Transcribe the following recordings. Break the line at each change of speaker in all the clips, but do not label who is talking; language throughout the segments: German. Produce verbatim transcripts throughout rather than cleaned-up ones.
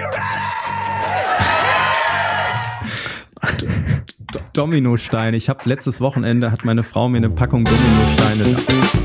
Dominosteine. Ich habe letztes Wochenende hat meine Frau mir eine Packung Dominosteine.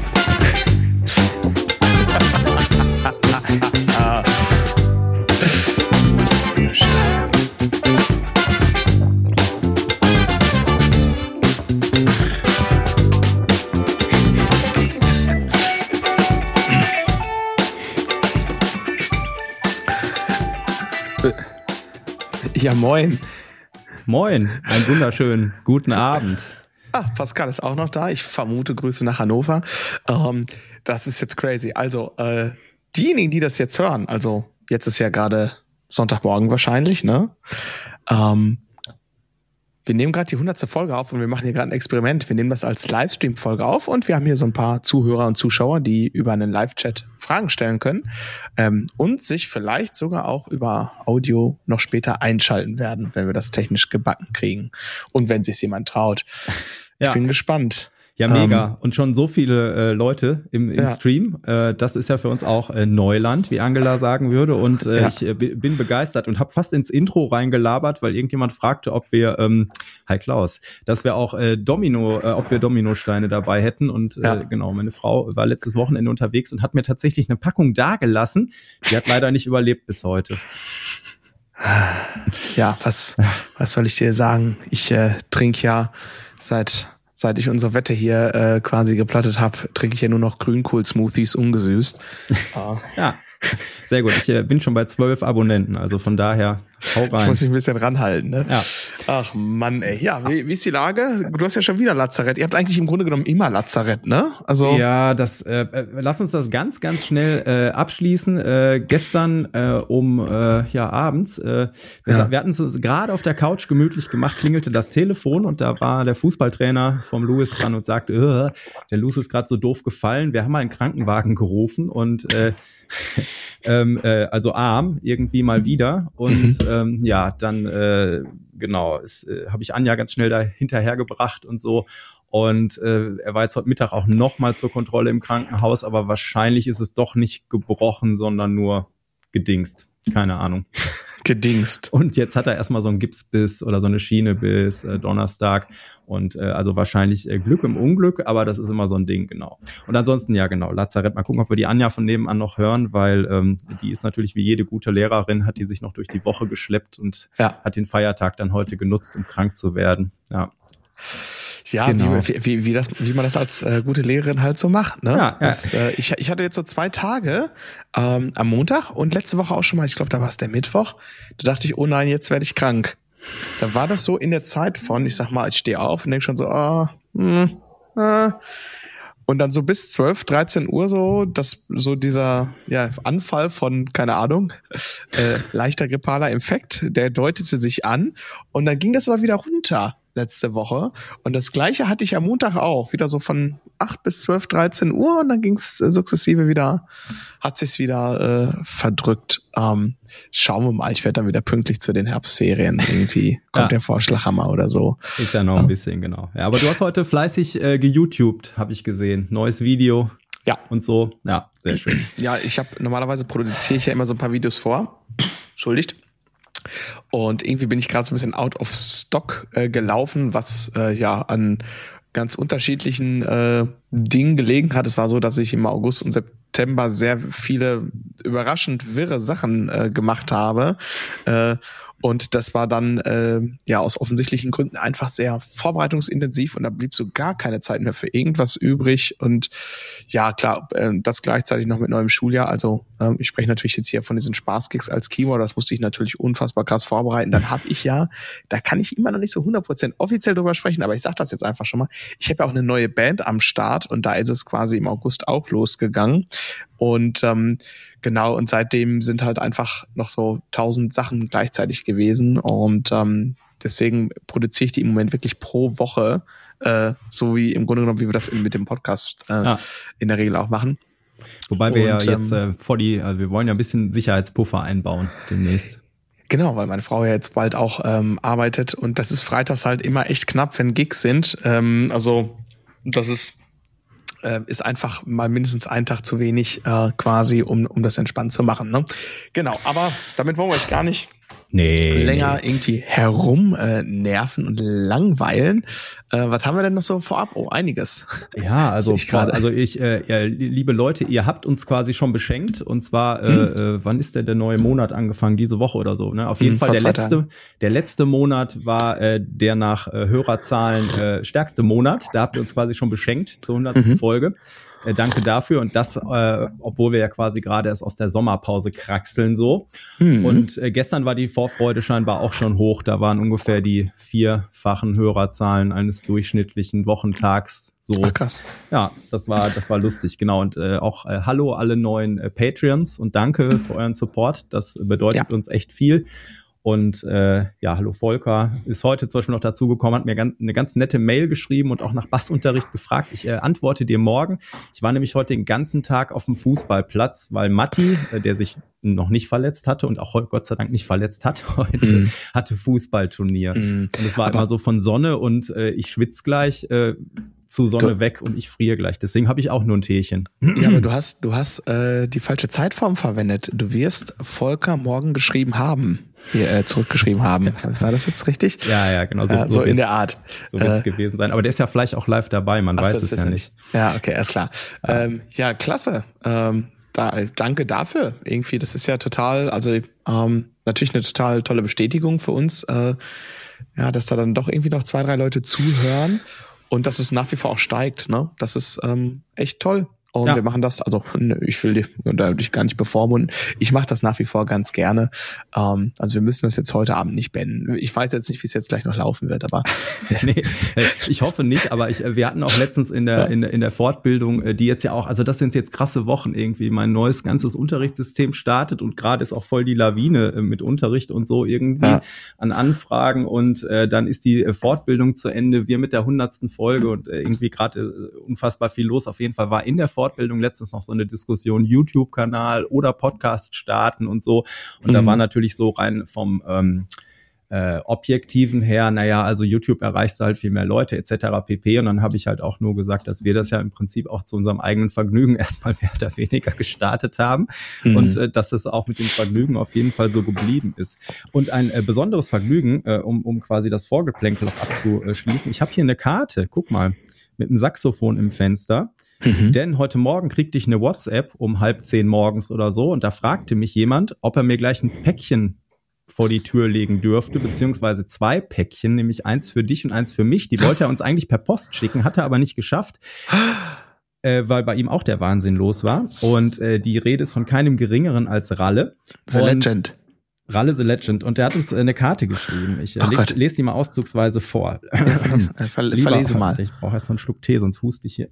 Ja, moin.
Moin, einen wunderschönen guten Abend.
Ah, Pascal ist auch noch da. Ich vermute Grüße nach Hannover. Ähm, das ist jetzt crazy. Also, äh, diejenigen, die das jetzt hören, also jetzt ist ja gerade Sonntagmorgen wahrscheinlich, ne? Ähm, wir nehmen gerade die hundertste Folge auf und wir machen hier gerade ein Experiment. Wir nehmen das als Livestream-Folge auf und wir haben hier so ein paar Zuhörer und Zuschauer, die über einen Live-Chat Fragen stellen können ähm, und sich vielleicht sogar auch über Audio noch später einschalten werden, wenn wir das technisch gebacken kriegen und wenn sich jemand traut. Ich
ja.
bin gespannt.
Ja, mega. Ähm, und schon so viele äh, Leute im, im
ja.
Stream. Äh, das ist ja für uns auch äh, Neuland, wie Angela sagen würde. Und äh, ja. ich äh, bin begeistert und habe fast ins Intro reingelabert, weil irgendjemand fragte, ob wir, ähm, hi Klaus, dass wir auch äh, Domino, äh, ob wir Dominosteine dabei hätten. Und äh, ja. genau, meine Frau war letztes Wochenende unterwegs und hat mir tatsächlich eine Packung dagelassen. Die hat leider nicht überlebt bis heute.
Ja, was, was soll ich dir sagen? Ich äh, trinke ja seit... Seit ich unsere Wette hier äh, quasi geplattet habe, trinke ich ja nur noch Grünkohl-Smoothies ungesüßt.
uh. Ja, sehr gut. Ich äh, bin schon bei zwölf Abonnenten, also von daher hau rein.
Ich muss mich ein bisschen ranhalten, ne?
Ja.
Ach Mann, ey. Ja, wie, wie ist die Lage? Du hast ja schon wieder Lazarett. Ihr habt eigentlich im Grunde genommen immer Lazarett, ne? Also
ja, das äh, lass uns das ganz, ganz schnell äh, abschließen. Äh, gestern äh, um äh, ja abends, äh, wir, ja. wir hatten es gerade auf der Couch gemütlich gemacht, klingelte das Telefon und da war der Fußballtrainer vom Louis dran und sagte, äh, der Louis ist gerade so doof gefallen. Wir haben mal einen Krankenwagen gerufen und äh, ähm, äh, also arm irgendwie mal wieder und ähm, ja, dann äh, genau, äh, habe ich Anja ganz schnell da hinterhergebracht und so. Und äh, er war jetzt heute Mittag auch nochmal zur Kontrolle im Krankenhaus, aber wahrscheinlich ist es doch nicht gebrochen, sondern nur gedingst. Keine Ahnung.
Gedingst.
Und jetzt hat er erstmal so einen Gips bis oder so eine Schiene bis äh, Donnerstag. Und äh, also wahrscheinlich äh, Glück im Unglück, aber das ist immer so ein Ding, genau. Und ansonsten, ja genau, Lazarett, mal gucken, ob wir die Anja von nebenan noch hören, weil ähm, die ist natürlich wie jede gute Lehrerin, hat die sich noch durch die Woche geschleppt und ja. hat den Feiertag dann heute genutzt, um krank zu werden. Ja.
Ja, genau. wie, wie, wie, das, wie man das als äh, gute Lehrerin halt so macht. Ne? Ja, das, ja. Äh, ich, ich hatte jetzt so zwei Tage ähm, am Montag und letzte Woche auch schon mal, ich glaube, da war es der Mittwoch. Da dachte ich, oh nein, jetzt werde ich krank. Da war das so in der Zeit von, ich sag mal, ich stehe auf und denke schon so, ah, hm, ah. Und dann so bis zwölf, dreizehn Uhr so, das, so dieser ja, Anfall von, keine Ahnung, äh, leichter grippaler Infekt, der deutete sich an und dann ging das aber wieder runter letzte Woche. Und das Gleiche hatte ich am Montag auch, wieder so von acht bis zwölf, dreizehn Uhr und dann ging es äh, sukzessive wieder, hat sich's wieder äh, verdrückt. Ähm, schauen wir mal, ich werde dann wieder pünktlich zu den Herbstferien. Irgendwie kommt ja. der Vorschlaghammer oder so.
Ist ja noch ein bisschen, genau. Ja, aber du hast heute fleißig äh, geYouTubed, habe ich gesehen. Neues Video.
Ja.
Und so. Ja, sehr schön.
Ja, ich habe normalerweise produziere ich ja immer so ein paar Videos vor. Entschuldigt. Und irgendwie bin ich gerade so ein bisschen out of stock äh, gelaufen, was äh, ja an ganz unterschiedlichen äh, Dingen gelegen hat. Es war so, dass ich im August und September sehr viele überraschend wirre Sachen äh, gemacht habe. Äh, Und das war dann äh, ja aus offensichtlichen Gründen einfach sehr vorbereitungsintensiv und da blieb so gar keine Zeit mehr für irgendwas übrig. Und ja, klar, äh, das gleichzeitig noch mit neuem Schuljahr. Also äh, ich spreche natürlich jetzt hier von diesen Spaßgigs als Keyword. Das musste ich natürlich unfassbar krass vorbereiten. Dann habe ich ja, da kann ich immer noch nicht so hundert Prozent offiziell drüber sprechen, aber ich sage das jetzt einfach schon mal. Ich habe ja auch eine neue Band am Start und da ist es quasi im August auch losgegangen. Und ähm, genau, und seitdem sind halt einfach noch so tausend Sachen gleichzeitig gewesen und ähm, deswegen produziere ich die im Moment wirklich pro Woche, äh, so wie im Grunde genommen, wie wir das mit dem Podcast äh, ja. in der Regel auch machen.
Wobei wir und, ja jetzt
ähm,
äh, vor die, also wir wollen ja ein bisschen Sicherheitspuffer einbauen demnächst.
Genau, weil meine Frau ja jetzt bald auch ähm, arbeitet und das ist freitags halt immer echt knapp, wenn Gigs sind. Ähm, also das ist äh, ist einfach mal mindestens einen Tag zu wenig äh, quasi, um, um das entspannt zu machen. Ne? Genau, aber damit wollen wir euch gar nicht
nee,
länger
nee.
irgendwie herum äh, nerven und langweilen. Äh, was haben wir denn noch so vorab? Oh, einiges.
Ja, also
ich gerade.
also ich, äh, ja, liebe Leute, ihr habt uns quasi schon beschenkt und zwar, hm. äh, wann ist denn der neue Monat angefangen? Diese Woche oder so, ne? Auf jeden hm, Fall der letzte, Tagen. der letzte Monat war äh, der nach äh, Hörerzahlen äh, stärkste Monat. Da habt ihr uns quasi schon beschenkt zur hundertsten Mhm. Folge. Äh, danke dafür und das, äh, obwohl wir ja quasi gerade erst aus der Sommerpause kraxeln so. Mhm. Und äh, gestern war die Vorfreude scheinbar auch schon hoch. Da waren ungefähr die vierfachen Hörerzahlen eines durchschnittlichen Wochentags. So.
Ach, krass.
Ja, das war das war lustig, genau. Und äh, auch äh, hallo alle neuen äh, Patreons und danke für euren Support. Das bedeutet ja. uns echt viel. Und äh, ja, hallo Volker ist heute zum Beispiel noch dazugekommen, hat mir ganz, eine ganz nette Mail geschrieben und auch nach Bassunterricht gefragt. Ich äh, antworte dir morgen. Ich war nämlich heute den ganzen Tag auf dem Fußballplatz, weil Matti, äh, der sich noch nicht verletzt hatte und auch heute Gott sei Dank nicht verletzt hat, heute mm. hatte Fußballturnier. Mm. Und es war Aber immer so von Sonne und äh, ich schwitze gleich äh, zu Sonne du, weg und ich friere gleich. Deswegen habe ich auch nur ein Teechen.
Ja, aber du hast du hast äh, die falsche Zeitform verwendet. Du wirst Volker morgen geschrieben haben. Hier, äh, zurückgeschrieben haben. War das jetzt richtig?
Ja, ja, genau.
So, ja, so, so in der Art.
So wird es äh, gewesen sein. Aber der ist ja vielleicht auch live dabei, man weiß so, es ja nicht.
Ja, okay, alles klar. Ja, ähm, ja klasse. Ähm, da, danke dafür. Irgendwie, das ist ja total, also ähm, natürlich eine total tolle Bestätigung für uns, äh, ja, dass da dann doch irgendwie noch zwei, drei Leute zuhören und dass es nach wie vor auch steigt. Ne? Das ist ähm, echt toll. Und ja. wir machen das, also ich will dich, dich gar nicht bevormunden, ich mache das nach wie vor ganz gerne. Ähm, also wir müssen das jetzt heute Abend nicht beenden. Ich weiß jetzt nicht, wie es jetzt gleich noch laufen wird, aber
nee, ich hoffe nicht, aber ich, wir hatten auch letztens in der, ja. in, in der Fortbildung, die jetzt ja auch, also das sind jetzt krasse Wochen irgendwie, mein neues ganzes Unterrichtssystem startet und gerade ist auch voll die Lawine mit Unterricht und so irgendwie ja. an Anfragen und äh, dann ist die Fortbildung zu Ende, wir mit der hundertsten Folge und äh, irgendwie gerade äh, unfassbar viel los. Auf jeden Fall war in der Fortbildung letztens noch so eine Diskussion, YouTube-Kanal oder Podcast starten und so. Und mhm. da war natürlich so rein vom ähm, äh, Objektiven her, naja, also YouTube erreichst du halt viel mehr Leute et cetera pp. Und dann habe ich halt auch nur gesagt, dass wir das ja im Prinzip auch zu unserem eigenen Vergnügen erstmal mehr oder weniger gestartet haben mhm. und äh, dass es auch mit dem Vergnügen auf jeden Fall so geblieben ist. Und ein äh, besonderes Vergnügen, äh, um, um quasi das Vorgeplänkel abzuschließen, ich habe hier eine Karte, guck mal, mit einem Saxophon im Fenster. Mhm. Denn heute Morgen kriegte ich eine WhatsApp um halb zehn morgens oder so und da fragte mich jemand, ob er mir gleich ein Päckchen vor die Tür legen dürfte, beziehungsweise zwei Päckchen, nämlich eins für dich und eins für mich. Die wollte er uns eigentlich per Post schicken, hat er aber nicht geschafft, äh, weil bei ihm auch der Wahnsinn los war. Und äh, die Rede ist von keinem Geringeren als Ralle.
The Legend.
Ralle the Legend. Und der hat uns eine Karte geschrieben. Ich äh, oh lese die mal auszugsweise vor.
Ja, verlese, ver- verlese mal.
Ich brauche erst mal einen Schluck Tee, sonst huste ich hier.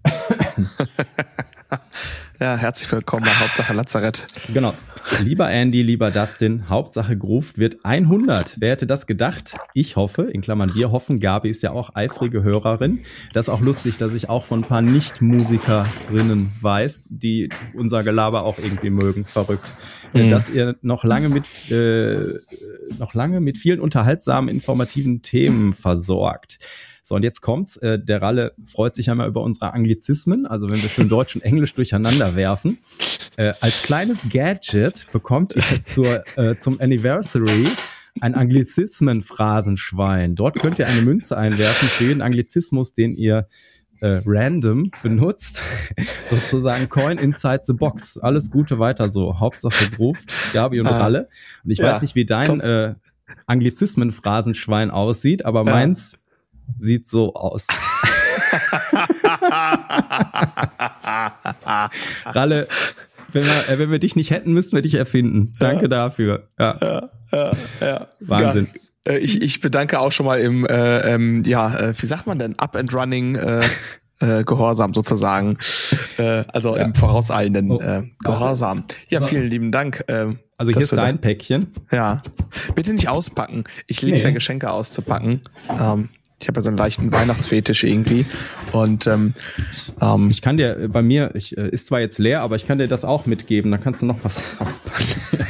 Ja, herzlich willkommen bei Hauptsache Lazarett.
Genau. Lieber Andy, lieber Dustin, Hauptsache Grooved wird hundert. Wer hätte das gedacht? Ich hoffe, in Klammern wir hoffen, Gabi ist ja auch eifrige Hörerin. Das ist auch lustig, dass ich auch von ein paar Nicht-Musikerinnen weiß, die unser Gelaber auch irgendwie mögen. Verrückt. Mhm. Dass ihr noch lange mit äh, noch lange mit vielen unterhaltsamen, informativen Themen versorgt. So, und jetzt kommt's. Äh, der Ralle freut sich einmal über unsere Anglizismen, also wenn wir schön Deutsch und Englisch durcheinander werfen. Äh, als kleines Gadget bekommt ihr zur, äh, zum Anniversary ein Anglizismen-Phrasenschwein. Dort könnt ihr eine Münze einwerfen für jeden Anglizismus, den ihr äh, random benutzt. Sozusagen Coin inside the box. Alles Gute weiter so. Hauptsache Grooved, Gabi und ah, Ralle. Und ich ja, weiß nicht, wie dein äh, Anglizismen-Phrasenschwein aussieht, aber ja. meins sieht so aus. Ralle, wenn wir, äh, wenn wir dich nicht hätten, müssten wir dich erfinden. Danke ja. dafür. Ja, ja, ja, ja. Wahnsinn.
Ja, äh, ich, ich bedanke auch schon mal im, äh, ähm, ja, äh, wie sagt man denn, up and running äh, äh, Gehorsam sozusagen. Äh, also ja. im vorauseilenden oh. äh, Gehorsam. Ja, vielen lieben Dank. Äh,
also hier ist dein da, Päckchen.
Ja. Bitte nicht auspacken. Ich liebe es nee. ja, Geschenke auszupacken. Ähm, Ich habe ja so einen leichten Weihnachtsfetisch irgendwie und ähm, ähm,
ich kann dir bei mir, ich äh, ist zwar jetzt leer, aber ich kann dir das auch mitgeben. Dann kannst du noch was auspacken.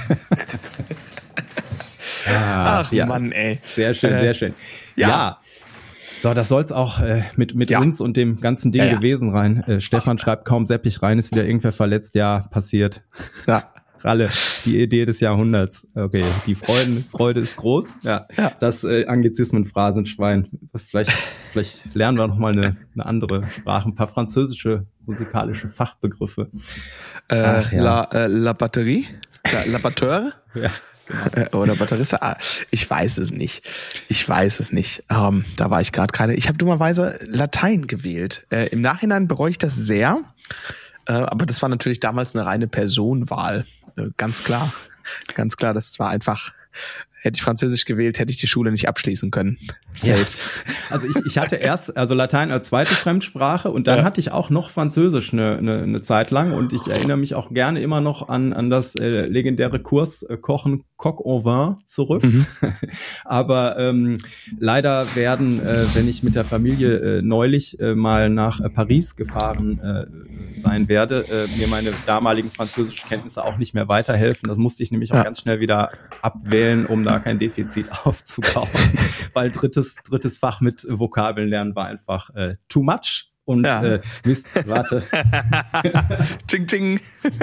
ah, Ach
ja.
Mann, ey.
Sehr schön, äh, sehr schön. Ja. ja. So, das soll's auch äh, mit mit
Ja.
uns und dem ganzen Ding
Ja, ja.
gewesen rein. Äh, Stefan schreibt, kaum Seppich rein, ist wieder irgendwer verletzt. Ja, passiert.
Ja.
Ralle, die Idee des Jahrhunderts. Okay, die Freuden, Freude ist groß. Ja,
Ja.
das äh, Anglizismen-Phrasenschwein. Vielleicht, vielleicht lernen wir noch mal eine, eine andere Sprache, ein paar französische musikalische Fachbegriffe.
Äh,
Ach, ja.
la, äh, la Batterie? La, la Batteur?
Ja.
Äh, Oder Batteriste? Ah, ich weiß es nicht. Ich weiß es nicht. Ähm, da war ich gerade gerade. Ich habe dummerweise Latein gewählt. Äh, Im Nachhinein bereue ich das sehr. Äh, aber das war natürlich damals eine reine Personenwahl. Äh, ganz klar. Ganz klar, das war einfach. Hätte ich Französisch gewählt, hätte ich die Schule nicht abschließen können. Safe.
Ja. Also ich, ich hatte erst also Latein als zweite Fremdsprache und dann
Ja.
hatte ich auch noch Französisch eine, eine, eine Zeit lang und ich erinnere mich auch gerne immer noch an, an das äh, legendäre Kurs äh, Kochen Coq au vin zurück.
Mhm.
Aber ähm, leider werden, äh, wenn ich mit der Familie äh, neulich äh, mal nach äh, Paris gefahren äh, sein werde, äh, mir meine damaligen Französischkenntnisse auch nicht mehr weiterhelfen. Das musste ich nämlich auch
Ja.
ganz schnell wieder abwählen, um da kein Defizit aufzubauen. Weil drittes, drittes Fach mit Vokabeln lernen war einfach äh, too much. Und
Ja.
äh, Mist, warte,
Ting, ting.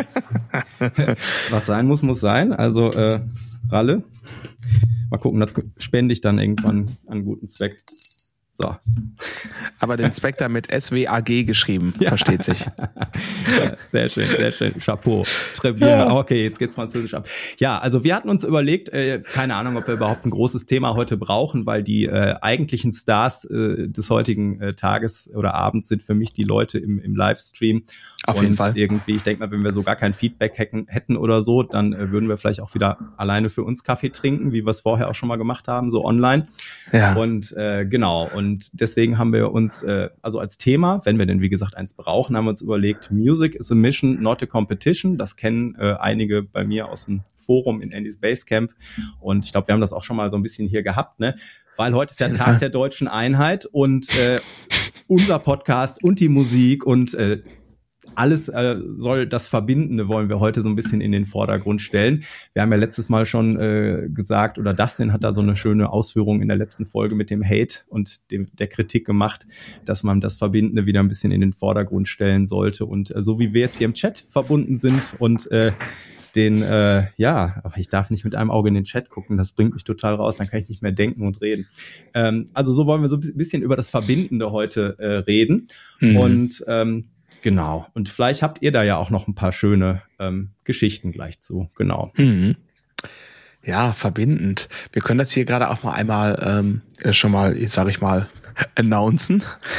was sein muss, muss sein. Also äh, Ralle, mal gucken, das spende ich dann irgendwann an guten Zweck. So.
Aber den Spectre mit S W A G geschrieben,
Ja.
versteht sich.
Ja, sehr schön, sehr schön. Chapeau. Très bien.
Ja.
Okay, jetzt geht's französisch ab. Ja, also wir hatten uns überlegt, äh, keine Ahnung, ob wir überhaupt ein großes Thema heute brauchen, weil die äh, eigentlichen Stars äh, des heutigen äh, Tages oder Abends sind für mich die Leute im, im Livestream.
Auf
Und
jeden Fall.
irgendwie, ich denke mal, wenn wir so gar kein Feedback hätten, hätten oder so, dann äh, würden wir vielleicht auch wieder alleine für uns Kaffee trinken, wie wir es vorher auch schon mal gemacht haben, so online.
Ja.
Und äh, genau, und deswegen haben wir uns, äh, also als Thema, wenn wir denn wie gesagt eins brauchen, haben wir uns überlegt, Music is a mission, not a competition. Das kennen äh, einige bei mir aus dem Forum in Andy's Basecamp. Und ich glaube, wir haben das auch schon mal so ein bisschen hier gehabt, ne? Weil heute ist ja
Jeden
Tag
Fall.
der deutschen Einheit und äh, unser Podcast und die Musik und äh, alles äh, soll das Verbindende wollen wir heute so ein bisschen in den Vordergrund stellen. Wir haben ja letztes Mal schon äh, gesagt, oder Dustin hat da so eine schöne Ausführung in der letzten Folge mit dem Hate und dem, der Kritik gemacht, dass man das Verbindende wieder ein bisschen in den Vordergrund stellen sollte. Und äh, so wie wir jetzt hier im Chat verbunden sind und äh, den, äh, ja, aber ich darf nicht mit einem Auge in den Chat gucken, das bringt mich total raus, dann kann ich nicht mehr denken und reden. Ähm, also so wollen wir so ein bisschen über das Verbindende heute äh, reden.
Mhm.
Und ähm, genau. Und vielleicht habt ihr da ja auch noch ein paar schöne ähm, Geschichten gleich zu. Genau.
Mhm. Ja, verbindend. Wir können das hier gerade auch mal einmal ähm, äh, schon mal, jetzt sage ich mal, announcen.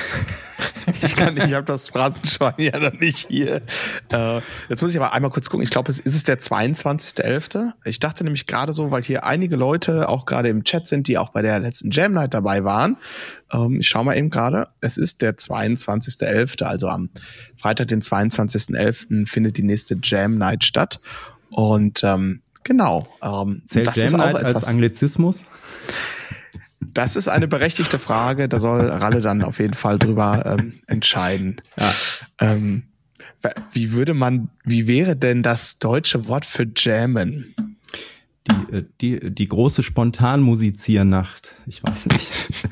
Ich kann nicht, ich habe das Phrasenschwein ja noch nicht hier. Äh, jetzt muss ich aber einmal kurz gucken. Ich glaube, es ist es der zweiundzwanzigster elfte Ich dachte nämlich gerade so, weil hier einige Leute auch gerade im Chat sind, die auch bei der letzten Jam Night dabei waren. Ähm, ich schau mal eben gerade. Es ist der zweiundzwanzigster elfte Also am Freitag, den zweiundzwanzigsten elften findet die nächste Jam Night statt. Und ähm, genau. Ähm,
Zählt
das
Jam
ist auch
Night
etwas.
als Anglizismus?
Das ist eine berechtigte Frage, da soll Ralle dann auf jeden Fall drüber ähm, entscheiden.
Ja.
Ähm, wie würde man, wie wäre denn das deutsche Wort für jammen?
Die, äh, die, die große Spontanmusiziernacht. Ich weiß nicht.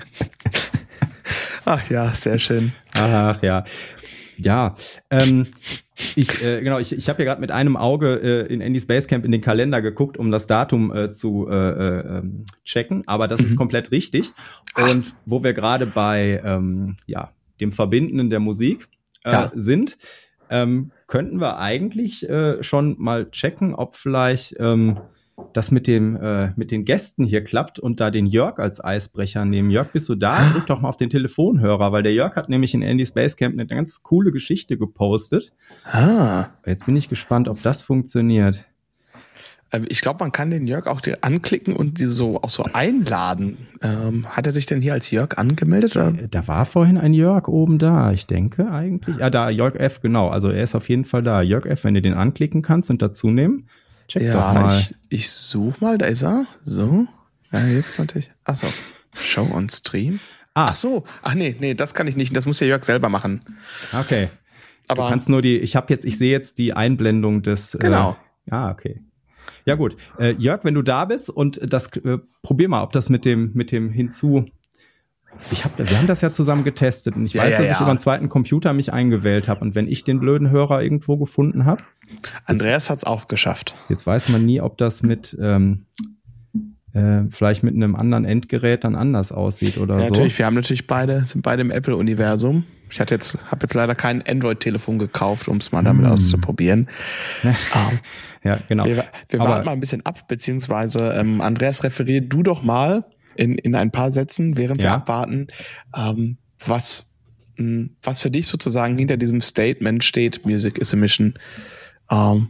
Ach ja, sehr schön.
Ach ja. Ja, ähm, ich, äh, genau, ich, ich habe ja gerade mit einem Auge äh, in Andy's Basecamp in den Kalender geguckt, um das Datum äh, zu äh, äh, checken, aber das
Mhm.
ist komplett richtig. Und wo wir gerade bei ähm, ja, dem Verbindenden der Musik äh,
Ja.
sind, ähm, könnten wir eigentlich äh, schon mal checken, ob vielleicht ähm, das mit dem äh, mit den Gästen hier klappt und da den Jörg als Eisbrecher nehmen. Jörg, bist du da? Drück doch mal auf den Telefonhörer, weil der Jörg hat nämlich in Andy's Basecamp eine ganz coole Geschichte gepostet.
Ah,
Jetzt bin ich gespannt, ob das funktioniert.
äh, ich glaube, man kann den Jörg auch dir anklicken und die so auch so einladen. Ähm, hat er sich denn hier als Jörg angemeldet? Oder?
Äh, Da war vorhin ein Jörg oben da, ich denke eigentlich. Ah, da, Jörg F, genau. Also er ist auf jeden Fall da. Jörg F, wenn du den anklicken kannst und dazu nehmen, check doch
Ja,
mal.
ich, ich suche mal, da ist er. So. Ja, jetzt natürlich. Ach so. Show on Stream.
Ah,
Ach so. Ach nee, nee, das kann ich nicht. Das muss der Jörg selber machen.
okay.
Aber
Du kannst nur die, ich habe jetzt, ich sehe jetzt die Einblendung des.
Genau.
Äh, ah, okay. Ja gut, äh, Jörg, wenn du da bist und das, äh, probier mal, ob das mit dem mit dem hinzu Ich hab, wir haben das ja zusammen getestet und ich
Ja,
weiß,
ja,
dass
ja.
ich über einen zweiten Computer mich eingewählt habe und wenn ich den blöden Hörer irgendwo gefunden habe.
Andreas hat's auch geschafft.
Jetzt weiß man nie, ob das mit ähm, äh, vielleicht mit einem anderen Endgerät dann anders aussieht oder
Ja,
so.
natürlich, wir haben natürlich beide, sind beide im Apple-Universum. Ich hatte jetzt, habe jetzt leider kein Android-Telefon gekauft, um es mal damit
Hm.
auszuprobieren. ähm,
Ja, genau.
wir wir
Aber-
warten mal ein bisschen ab, beziehungsweise ähm, Andreas, referier du doch mal in, in ein paar Sätzen, während wir
Ja.
abwarten, ähm, was, mh, was für dich sozusagen hinter diesem Statement steht, Music is a Mission. Ähm,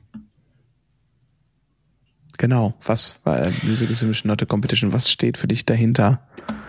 genau, was war äh, Music is a Mission, not a competition, was steht für dich dahinter?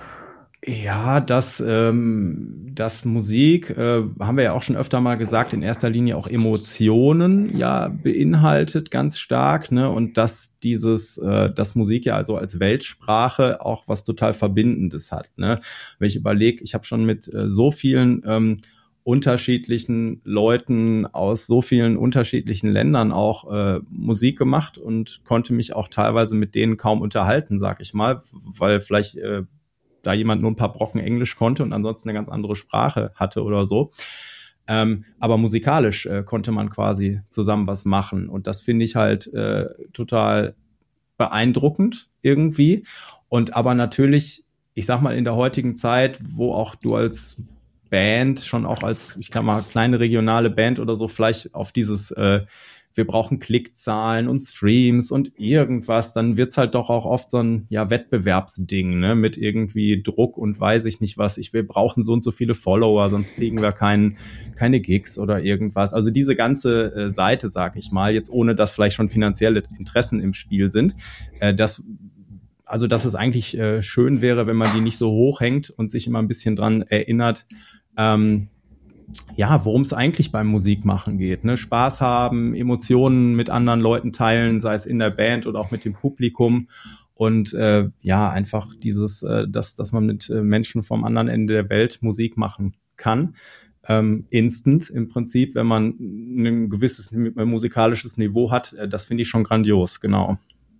Ja, dass, ähm, dass Musik, äh, haben wir ja auch schon öfter mal gesagt, in erster Linie auch Emotionen ja beinhaltet ganz stark, ne? Und dass dieses, äh, dass Musik ja also als Weltsprache auch was total Verbindendes hat, ne? Wenn ich überlege, ich habe schon mit äh, so vielen ähm, unterschiedlichen Leuten aus so vielen unterschiedlichen Ländern auch äh, Musik gemacht und konnte mich auch teilweise mit denen kaum unterhalten, sag ich mal, weil vielleicht äh, da jemand nur ein paar Brocken Englisch konnte und ansonsten eine ganz andere Sprache hatte oder so. Ähm, aber musikalisch äh, konnte man quasi zusammen was machen. Und das finde ich halt äh, total beeindruckend irgendwie. Und aber natürlich, ich sag mal, in der heutigen Zeit, wo auch du als Band, schon auch als, ich kann mal, kleine regionale Band oder so, vielleicht auf dieses äh, wir brauchen Klickzahlen und Streams und irgendwas, dann wird's halt doch auch oft so ein ja Wettbewerbsding, ne, mit irgendwie Druck und weiß ich nicht was. Ich wir brauchen so und so viele Follower, sonst kriegen wir keinen keine Gigs oder irgendwas. Also diese ganze äh, Seite, sag ich mal, jetzt ohne dass vielleicht schon finanzielle Interessen im Spiel sind, äh, das also dass es eigentlich äh, schön wäre, wenn man die nicht so hochhängt und sich immer ein bisschen dran erinnert, ähm, ja, worum es eigentlich beim Musikmachen geht, ne? Spaß haben, Emotionen mit anderen Leuten teilen, sei es in der Band oder auch mit dem Publikum und äh, ja, einfach dieses, äh, dass, dass man mit äh, Menschen vom anderen Ende der Welt Musik machen kann. Ähm, instant im Prinzip, wenn man ein gewisses musikalisches Niveau hat, äh, das finde ich schon grandios, genau.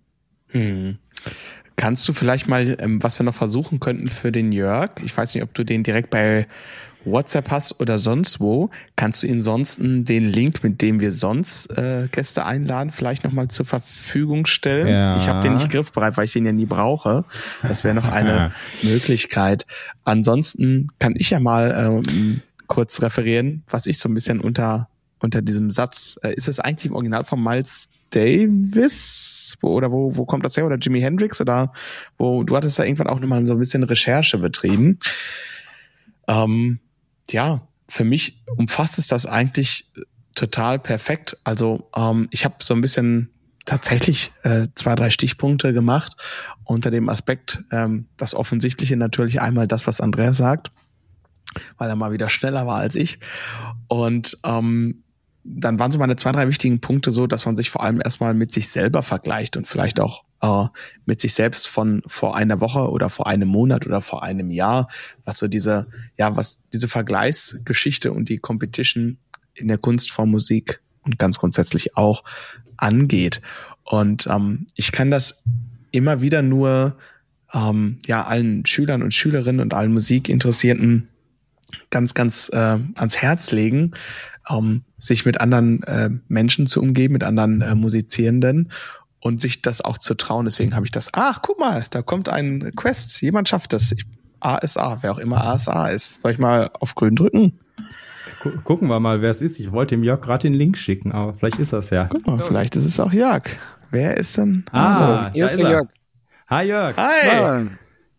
Hm. Kannst du vielleicht mal, ähm, was wir noch versuchen könnten für den Jörg, ich weiß nicht, ob du den direkt bei WhatsApp hast oder sonst wo, kannst du ihn sonst den Link, mit dem wir sonst äh, Gäste einladen, vielleicht nochmal zur Verfügung stellen?
Ja.
Ich habe den nicht griffbereit, weil ich den ja nie brauche. Das wäre noch eine Möglichkeit. Ansonsten kann ich ja mal ähm, kurz referieren, was ich so ein bisschen unter unter diesem Satz, äh, ist es eigentlich im Original von Miles Davis? Wo, oder wo, wo kommt das her? Oder Jimi Hendrix? Oder wo, du hattest da irgendwann auch nochmal so ein bisschen Recherche betrieben. Ähm, ja, für mich umfasst es das eigentlich total perfekt. Also ähm, ich habe so ein bisschen tatsächlich äh, zwei, drei Stichpunkte gemacht unter dem Aspekt, ähm, das Offensichtliche natürlich einmal das, was Andreas sagt, weil er mal wieder schneller war als ich. Und ähm, dann waren so meine zwei, drei wichtigen Punkte so, dass man sich vor allem erstmal mit sich selber vergleicht und vielleicht auch äh, mit sich selbst von vor einer Woche oder vor einem Monat oder vor einem Jahr, was so diese, ja, was diese Vergleichsgeschichte und die Competition in der Kunstform Musik und ganz grundsätzlich auch angeht. Und ähm, ich kann das immer wieder nur ähm, ja allen Schülern und Schülerinnen und allen Musikinteressierten ganz, ganz äh, ans Herz legen, ähm, sich mit anderen äh, Menschen zu umgeben, mit anderen äh, Musizierenden und sich das auch zu trauen. Deswegen habe ich das, ach, guck mal, da kommt ein Quest, jemand schafft das. Ich, A S A, wer auch immer A S A ist. Soll ich mal auf grün drücken?
Gucken wir mal, wer es ist. Ich wollte dem Jörg gerade den Link schicken, aber vielleicht ist das ja.
Guck mal, vielleicht ist es auch Jörg. Wer ist denn?
Ah,
Also,
da
Hier
ist
ist der
er.
Jörg.
Hi Jörg.
hi!
Ja.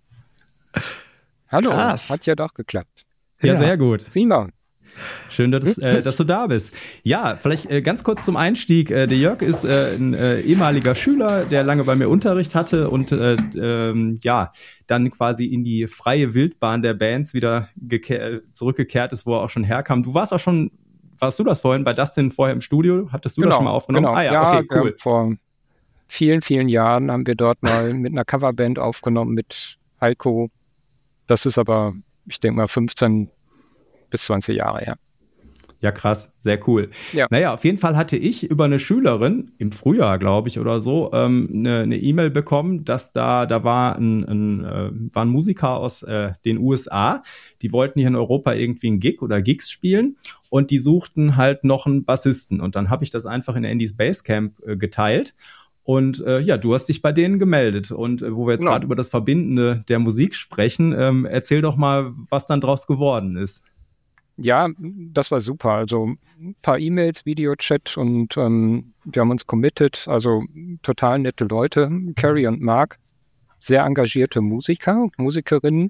Hallo,
Krass.
hat ja doch geklappt.
Ja,
Ja.
sehr gut.
Prima.
Schön, dass, äh, dass du da bist. Ja, vielleicht äh, ganz kurz zum Einstieg. Äh, der Jörg ist äh, ein äh, ehemaliger Schüler, der lange bei mir Unterricht hatte und äh, ähm, ja, dann quasi in die freie Wildbahn der Bands wieder gekehr- zurückgekehrt ist, wo er auch schon herkam. Du warst auch schon, warst du das vorhin bei Dustin vorher im Studio? Hattest du das schon mal aufgenommen?
Genau.
Ah ja,
ja
okay,
wir
cool.
haben vor vielen, vielen Jahren haben wir dort mal mit einer Coverband aufgenommen mit Heiko. Das ist aber, ich denke mal, fünfzehn bis zwanzig Jahre her.
Ja, krass, sehr cool.
Ja.
Naja, auf jeden Fall hatte ich über eine Schülerin im Frühjahr, glaube ich, oder so, ähm, eine, eine E-Mail bekommen, dass da, da war ein, ein, äh, war ein Musiker aus äh, den U S A, die wollten hier in Europa irgendwie einen Gig oder Gigs spielen und die suchten halt noch einen Bassisten. Und dann habe ich das einfach in Andys Basecamp äh, geteilt. Und äh, ja, du hast dich bei denen gemeldet. Und äh, wo wir jetzt
Genau.
gerade über das Verbindende der Musik sprechen, ähm, erzähl doch mal, was dann draus geworden ist.
Ja, das war super. Also ein paar E-Mails, Videochat und ähm, wir haben uns committed. Also total nette Leute, Carrie und Mark, sehr engagierte Musiker, Musikerinnen,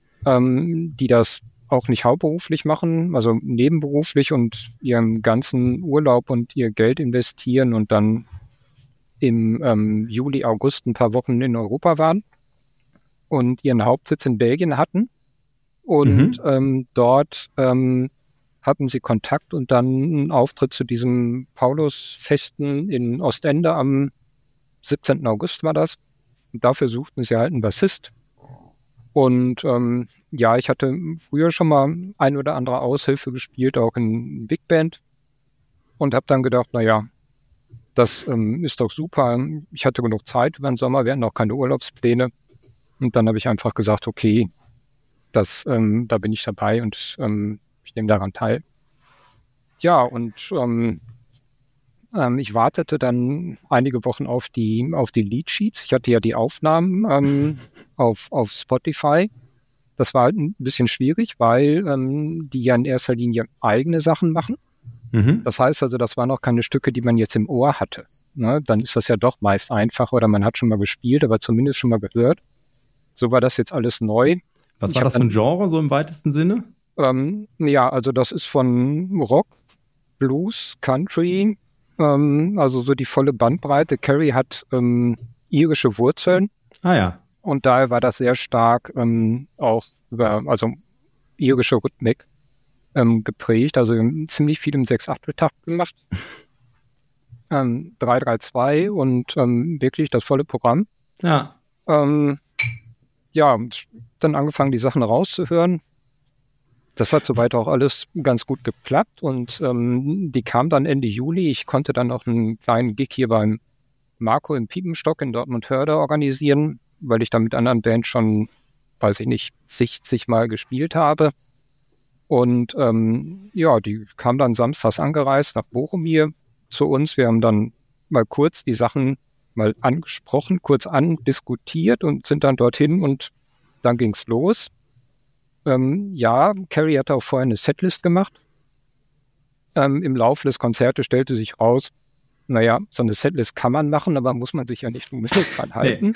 ähm, die das auch nicht hauptberuflich machen, also nebenberuflich und ihren ganzen Urlaub und ihr Geld investieren und dann im ähm, Juli, August ein paar Wochen in Europa waren und ihren Hauptsitz in Belgien hatten. Und
Mhm.
ähm, dort ähm, hatten sie Kontakt und dann einen Auftritt zu diesem Paulusfesten in Ostende am siebzehnten August war das. Und dafür suchten sie halt einen Bassist. Und ähm, ja, ich hatte früher schon mal ein oder andere Aushilfe gespielt, auch in Big Band. Und habe dann gedacht, na ja, das ähm, ist doch super. Ich hatte genug Zeit über den Sommer, wir hatten auch keine Urlaubspläne. Und dann habe ich einfach gesagt, okay, Das, ähm, da bin ich dabei und ähm, ich nehme daran teil. Ja, und ähm, ähm, ich wartete dann einige Wochen auf die auf die Leadsheets. Ich hatte ja die Aufnahmen ähm, auf auf Spotify. Das war halt ein bisschen schwierig, weil ähm, die ja in erster Linie eigene Sachen machen.
Mhm.
Das heißt also, das waren auch keine Stücke, die man jetzt im Ohr hatte. Ne? Dann ist das ja doch meist einfach oder man hat schon mal gespielt, aber zumindest schon mal gehört. So war das jetzt alles neu.
Was
Ich
war
hab
das für ein Genre, so im weitesten Sinne?
Ähm, ja, also das ist von Rock, Blues, Country, ähm, also so die volle Bandbreite. Carrie hat ähm, irische Wurzeln
Ah ja.
und daher war das sehr stark ähm, auch über, also irische Rhythmik ähm, geprägt. Also wir haben ziemlich viel im sechs-Achtel-Takt gemacht. ähm, drei drei zwei und ähm, wirklich das volle Programm.
Ja.
Ähm, ja, und dann angefangen, die Sachen rauszuhören. Das hat soweit auch alles ganz gut geklappt und ähm, die kam dann Ende Juli. Ich konnte dann auch einen kleinen Gig hier beim Marco im Piepenstock in Dortmund-Hörde organisieren, weil ich da mit anderen Bands schon, weiß ich nicht, sechzig Mal gespielt habe. Und ähm, ja, die kam dann samstags angereist nach Bochum hier zu uns. Wir haben dann mal kurz die Sachen mal angesprochen, kurz andiskutiert und sind dann dorthin und dann ging's los. Ähm, ja, Carrie hatte auch vorher eine Setlist gemacht. Ähm, Im Laufe des Konzertes stellte sich raus, naja, so eine Setlist kann man machen, aber muss man sich ja nicht unbedingt dran halten.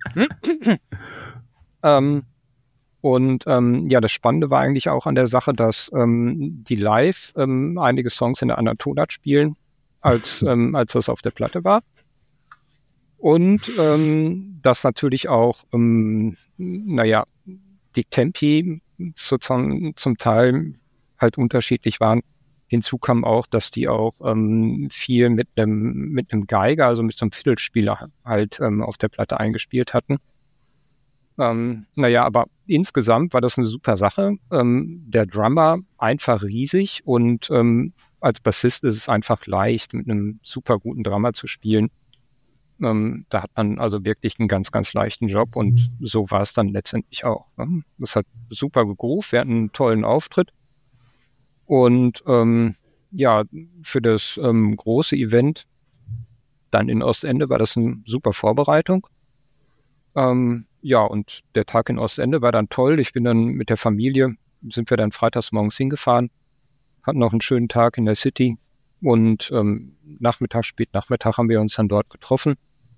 ähm, und ähm, ja, das Spannende war eigentlich auch an der Sache, dass ähm, die live ähm, einige Songs in der anderen Tonart spielen, als, ähm, als das auf der Platte war. Und ähm, dass natürlich auch, ähm, naja, die Tempi sozusagen zum Teil halt unterschiedlich waren. Hinzu kam auch, dass die auch ähm, viel mit einem mit einem Geiger, also mit so einem Fiddlespieler halt ähm, auf der Platte eingespielt hatten. Ähm, naja, aber insgesamt war das eine super Sache. Ähm, der Drummer einfach riesig und ähm, als Bassist ist es einfach leicht, mit einem super guten Drummer zu spielen. Ähm, da hat man also wirklich einen ganz, ganz leichten Job und so war es dann letztendlich auch. Ne? Das hat super gegroovt, wir hatten einen tollen Auftritt und ähm, ja, für das ähm, große Event dann in Ostende war das eine super Vorbereitung. Ähm, ja, und der Tag in Ostende war dann toll. Ich bin dann mit der Familie, sind wir dann freitags morgens hingefahren, hatten noch einen schönen Tag in der City und ähm, Nachmittag, spät Nachmittag haben wir uns dann dort getroffen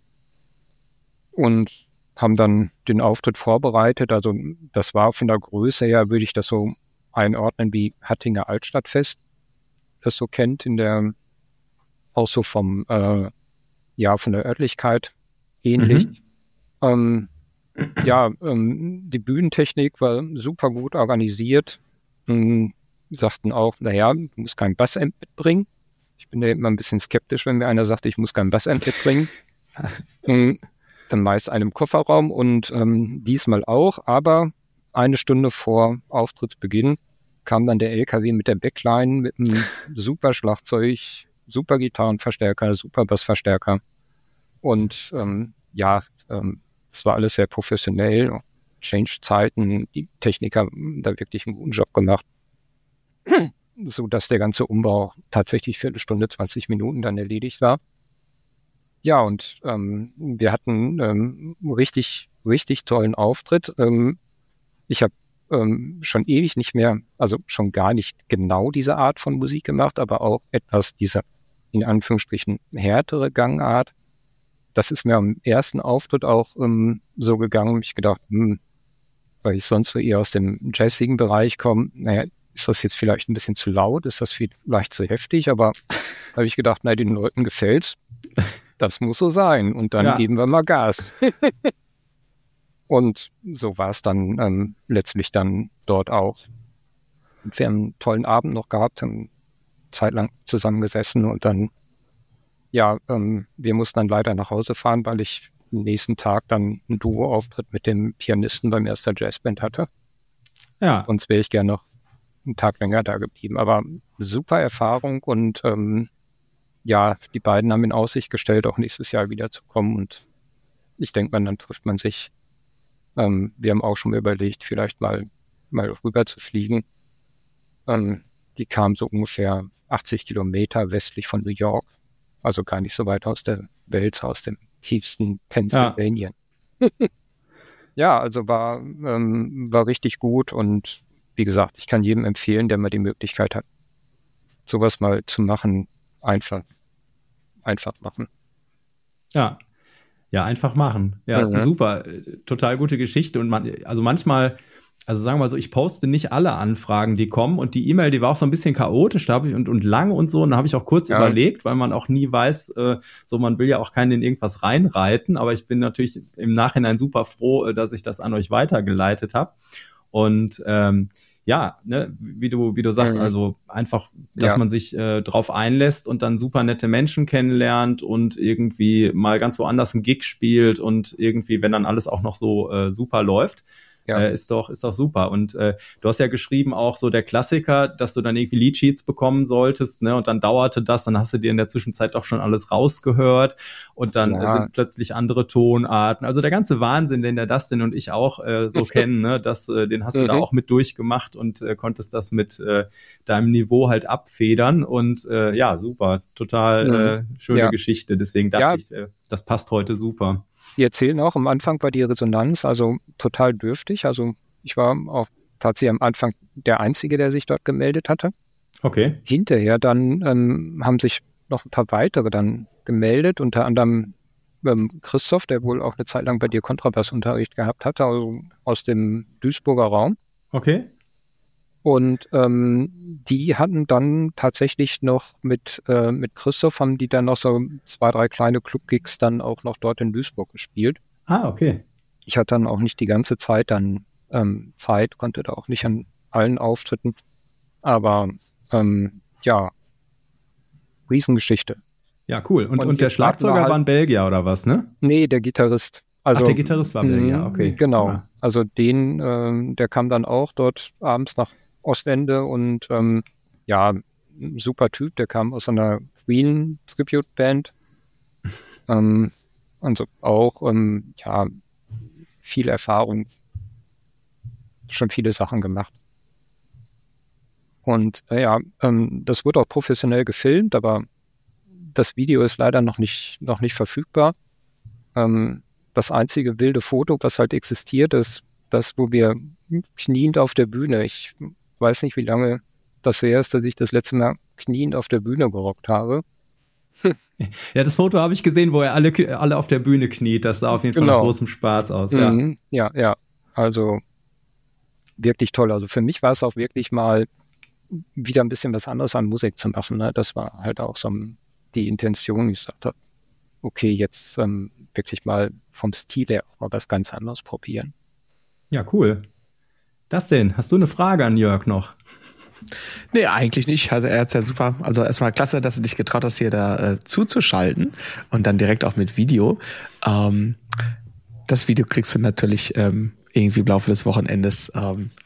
und haben dann den Auftritt vorbereitet. Also das war von der Größe her, würde ich das so einordnen wie Hattinger Altstadtfest, das so kennt, in der auch so vom äh, ja von der Örtlichkeit ähnlich. Mhm. Ähm, ja, ähm, die Bühnentechnik war super gut organisiert. Ähm, sagten auch, naja, du musst kein Bassamp mitbringen. Ich bin ja immer ein bisschen skeptisch, wenn mir einer sagt, ich muss kein Bassamp mitbringen. ähm, dann meist einem Kofferraum und ähm, diesmal auch, aber eine Stunde vor Auftrittsbeginn kam dann der L K W mit der Backline, mit einem super Schlagzeug, super Gitarrenverstärker, super Bassverstärker. Und ähm, ja, ähm, es war alles sehr professionell. Change-Zeiten, die Techniker haben da wirklich einen guten Job gemacht. So dass der ganze Umbau tatsächlich Viertelstunde, zwanzig Minuten dann erledigt war. Ja, und ähm, wir hatten ähm, richtig, richtig tollen Auftritt. Ähm, ich habe ähm, schon ewig nicht mehr, also schon gar nicht genau diese Art von Musik gemacht, aber auch etwas diese, in Anführungsstrichen, härtere Gangart. Das ist mir am ersten Auftritt auch ähm, so gegangen. Ich gedacht, hm, weil ich sonst eher aus dem jazzigen Bereich komme, naja, ist das jetzt vielleicht ein bisschen zu laut? Ist das vielleicht zu heftig? Aber habe ich gedacht, na, den Leuten gefällt's. Das muss so sein. Und dann ja. geben wir mal Gas. Und so war es dann ähm, letztlich dann dort auch. Und wir haben einen tollen Abend noch gehabt, haben zeitlang zusammengesessen und dann, ja, ähm, wir mussten dann leider nach Hause fahren, weil ich am nächsten Tag dann einen Duo-Auftritt mit dem Pianisten beim Erster Jazzband hatte. Ja. Sonst wäre ich gerne noch einen Tag länger da geblieben. Aber super Erfahrung und ähm, ja, die beiden haben in Aussicht gestellt, auch nächstes Jahr wiederzukommen und ich denke mal, dann trifft man sich. Ähm, wir haben auch schon mal überlegt, vielleicht mal, mal rüber zu fliegen. Ähm, die kamen so ungefähr achtzig Kilometer westlich von New York, also gar nicht so weit aus der Welt, aus dem tiefsten Pennsylvania. Ja, ja also war, ähm, war richtig gut und wie gesagt, ich kann jedem empfehlen, der mal die Möglichkeit hat, sowas mal zu machen, einfach, einfach machen.
Ja, ja, einfach machen. Ja, mhm. Super, total gute Geschichte und man, also manchmal, also sagen wir mal so, ich poste nicht alle Anfragen, die kommen und die E-Mail, die war auch so ein bisschen chaotisch, da habe ich und, und lang und so, und da habe ich auch kurz ja. überlegt, weil man auch nie weiß, äh, so man will ja auch keinen in irgendwas reinreiten, aber ich bin natürlich im Nachhinein super froh, dass ich das an euch weitergeleitet habe und ähm, ja, ne, wie du, wie du sagst, mhm. also einfach, dass ja. man sich äh, drauf einlässt und dann super nette Menschen kennenlernt und irgendwie mal ganz woanders einen Gig spielt und irgendwie, wenn dann alles auch noch so äh, super läuft, ja. äh, ist doch, ist doch super. Und äh, du hast ja geschrieben auch so der Klassiker, dass du dann irgendwie Leadsheets bekommen solltest, ne, und dann dauerte das, dann hast du dir in der Zwischenzeit doch schon alles rausgehört und dann ja. äh, sind plötzlich andere Tonarten. Also der ganze Wahnsinn, den der Dustin und ich auch äh, so kennen, ne, das, äh, den hast du mhm. da auch mit durchgemacht und äh, konntest das mit äh, deinem Niveau halt abfedern und äh, ja, super, total mhm. äh, schöne ja. Geschichte. Deswegen dachte ja. ich, äh, das passt heute super.
Die erzählen auch, am Anfang war die Resonanz also total dürftig. Also ich war auch tatsächlich am Anfang der Einzige, der sich dort gemeldet hatte.
Okay.
Hinterher dann ähm, haben sich noch ein paar weitere dann gemeldet, unter anderem ähm, Christoph, der wohl auch eine Zeit lang bei dir Kontrabassunterricht gehabt hatte, also aus dem Duisburger Raum.
Okay.
Und ähm, die hatten dann tatsächlich noch mit äh, mit Christoph, haben die dann noch so zwei, drei kleine Club-Gigs dann auch noch dort in Duisburg gespielt.
Ah, okay.
Ich hatte dann auch nicht die ganze Zeit dann ähm, Zeit, konnte da auch nicht an allen Auftritten. Aber ähm, ja, Riesengeschichte.
Ja, cool. Und, und, und der Schlagzeuger halt, war ein Belgier oder was, ne?
Nee, der Gitarrist. Also,
Ach, der Gitarrist war Belgier, okay.
Genau.
Ah.
Also den, ähm, der kam dann auch dort abends nach Ostende und ähm, ja, super Typ, der kam aus einer Queen Tribute Band. ähm, also auch, ähm, ja, viel Erfahrung, schon viele Sachen gemacht. Und äh, ja, ähm, das wurde auch professionell gefilmt, aber das Video ist leider noch nicht, noch nicht verfügbar. Ähm, das einzige wilde Foto, was halt existiert, ist das, wo wir kniend auf der Bühne, ich weiß nicht, wie lange das her ist, dass ich das letzte Mal kniend auf der Bühne gerockt habe.
Ja, das Foto habe ich gesehen, wo er alle, alle auf der Bühne kniet. Das sah auf jeden Fall
genau.
nach großem Spaß aus. Ja.
Mhm, ja, ja. Also wirklich toll. Also für mich war es auch wirklich mal wieder ein bisschen was anderes an Musik zu machen. Ne? Das war halt auch so die Intention. Ich sagte, okay, jetzt ähm, wirklich mal vom Stil her auch mal was ganz anderes probieren.
Ja, cool. Das denn? Hast du eine Frage an Jörg noch?
Nee, eigentlich nicht. Also er hat's ja super. Also erstmal klasse, dass du dich getraut hast, hier da äh, zuzuschalten und dann direkt auch mit Video. Ähm, das Video kriegst du natürlich ähm, irgendwie im Laufe des Wochenendes ähm,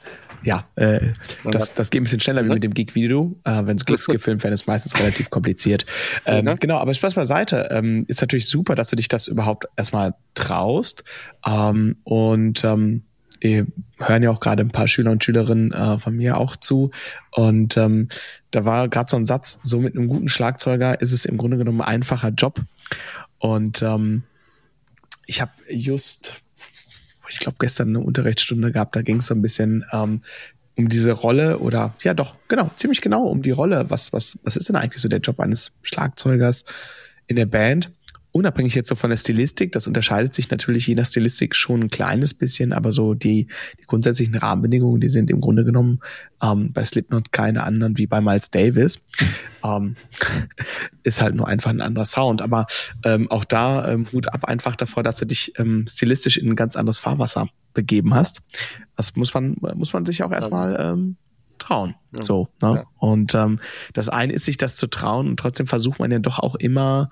ja, äh, das, das geht ein bisschen schneller wie mit dem Gig Video. Äh, wenn es Gigs gefilmt werden, ist meistens relativ kompliziert. Ähm, mhm. Genau, aber Spaß beiseite. Ähm, ist natürlich super, dass du dich das überhaupt erstmal traust. Ähm, und ähm, hören ja auch gerade ein paar Schüler und Schülerinnen äh, von mir auch zu. Und ähm, da war gerade so ein Satz, so mit einem guten Schlagzeuger ist es im Grunde genommen ein einfacher Job. Und ähm, ich habe just, ich glaube gestern eine Unterrichtsstunde gehabt, da ging es so ein bisschen ähm, um diese Rolle oder, ja doch, genau, ziemlich genau um die Rolle. Was, was, was ist denn eigentlich so der Job eines Schlagzeugers in der Band? Unabhängig jetzt so von der Stilistik, das unterscheidet sich natürlich je nach Stilistik schon ein kleines bisschen, aber so die, die grundsätzlichen Rahmenbedingungen, die sind im Grunde genommen ähm, bei Slipknot keine anderen wie bei Miles Davis. ähm, ist halt nur einfach ein anderer Sound, aber ähm, auch da ähm, Hut ab einfach davor, dass du dich ähm, stilistisch in ein ganz anderes Fahrwasser begeben hast. Das muss man, muss man sich auch erstmal ähm, trauen. Ja. So, ne? Ja. Und ähm, das eine ist, sich das zu trauen und trotzdem versucht man ja doch auch immer,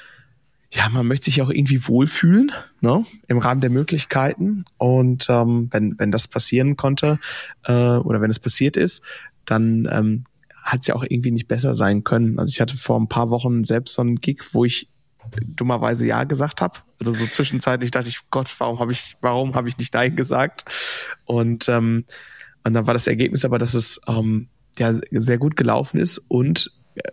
ja, man möchte sich auch irgendwie wohlfühlen, ne, im Rahmen der Möglichkeiten. Und ähm, wenn wenn das passieren konnte äh, oder wenn es passiert ist, dann ähm, hat es ja auch irgendwie nicht besser sein können. Also ich hatte vor ein paar Wochen selbst so einen Gig, wo ich dummerweise ja gesagt habe. Also so zwischenzeitlich dachte ich, Gott, warum habe ich warum habe ich nicht Nein gesagt? Und ähm, und dann war das Ergebnis aber, dass es ähm, ja sehr gut gelaufen ist und äh,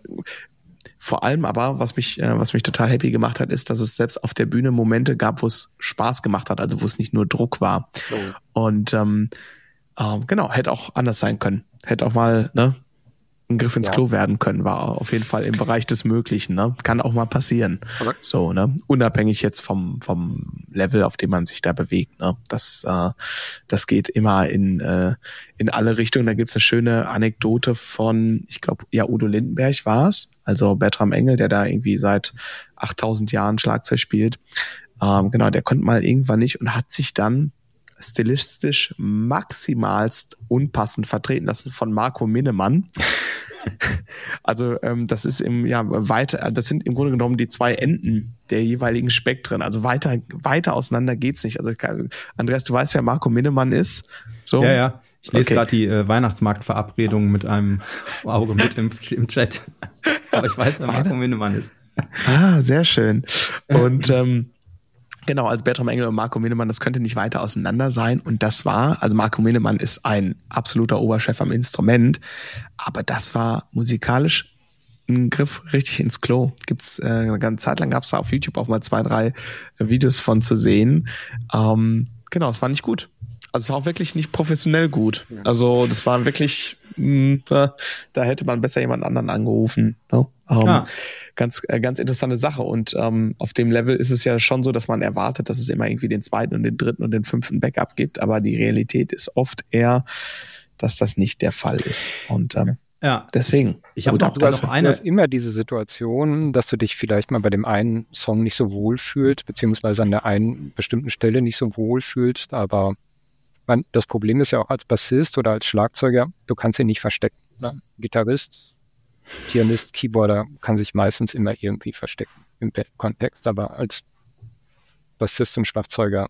vor allem aber, was mich, äh, was mich total happy gemacht hat, ist, dass es selbst auf der Bühne Momente gab, wo es Spaß gemacht hat, also wo es nicht nur Druck war. Oh. Und ähm, äh, genau, hätte auch anders sein können. Hätte auch mal ne, ein Griff ins ja. Klo werden können, war auf jeden Fall im Bereich des Möglichen. Ne? Kann auch mal passieren. Aber so, ne? Unabhängig jetzt vom vom Level, auf dem man sich da bewegt. Ne? Das äh, das geht immer in äh, in alle Richtungen. Da gibt's eine schöne Anekdote von, ich glaube, ja, Udo Lindenberg war es. Also Bertram Engel, der da irgendwie seit achttausend Jahren Schlagzeug spielt. Ähm, genau, der konnte mal irgendwann nicht und hat sich dann stilistisch maximalst unpassend vertreten lassen von Marco Minnemann. Also ähm, das ist im ja weiter, das sind im Grunde genommen die zwei Enden der jeweiligen Spektren. Also weiter weiter auseinander geht's nicht. Also Andreas, du weißt, wer Marco Minnemann ist. So.
Ja, ja. Ich lese okay. gerade die äh, Weihnachtsmarktverabredung mit einem Auge mit im, im Chat. Aber ich weiß, wer Marco Minnemann ist.
Ah, sehr schön. Und ähm, genau, also Bertram Engel und Marco Minnemann, das könnte nicht weiter auseinander sein. Und das war, also Marco Minnemann ist ein absoluter Oberchef am Instrument, aber das war musikalisch ein Griff richtig ins Klo. Gibt's äh, eine ganze Zeit lang, gab es da auf YouTube auch mal zwei, drei Videos von zu sehen. Ähm, genau, es war nicht gut. Also es war auch wirklich nicht professionell gut. Ja. Also das war wirklich, mh, da hätte man besser jemand anderen angerufen. Ne? Ähm, ja. Ganz, äh, ganz interessante Sache. Und ähm, auf dem Level ist es ja schon so, dass man erwartet, dass es immer irgendwie den zweiten und den dritten und den fünften Backup gibt. Aber die Realität ist oft eher, dass das nicht der Fall ist. Und ähm,
ja,
deswegen.
Ich, ich habe auch da noch eine. Du hast immer diese Situation, dass du dich vielleicht mal bei dem einen Song nicht so wohl fühlst, beziehungsweise an der einen bestimmten Stelle nicht so wohl fühlst, aber man, das Problem ist ja auch als Bassist oder als Schlagzeuger, du kannst ihn nicht verstecken. Ne? Gitarrist, Pianist, Keyboarder kann sich meistens immer irgendwie verstecken im Kontext, aber als Bassist und Schlagzeuger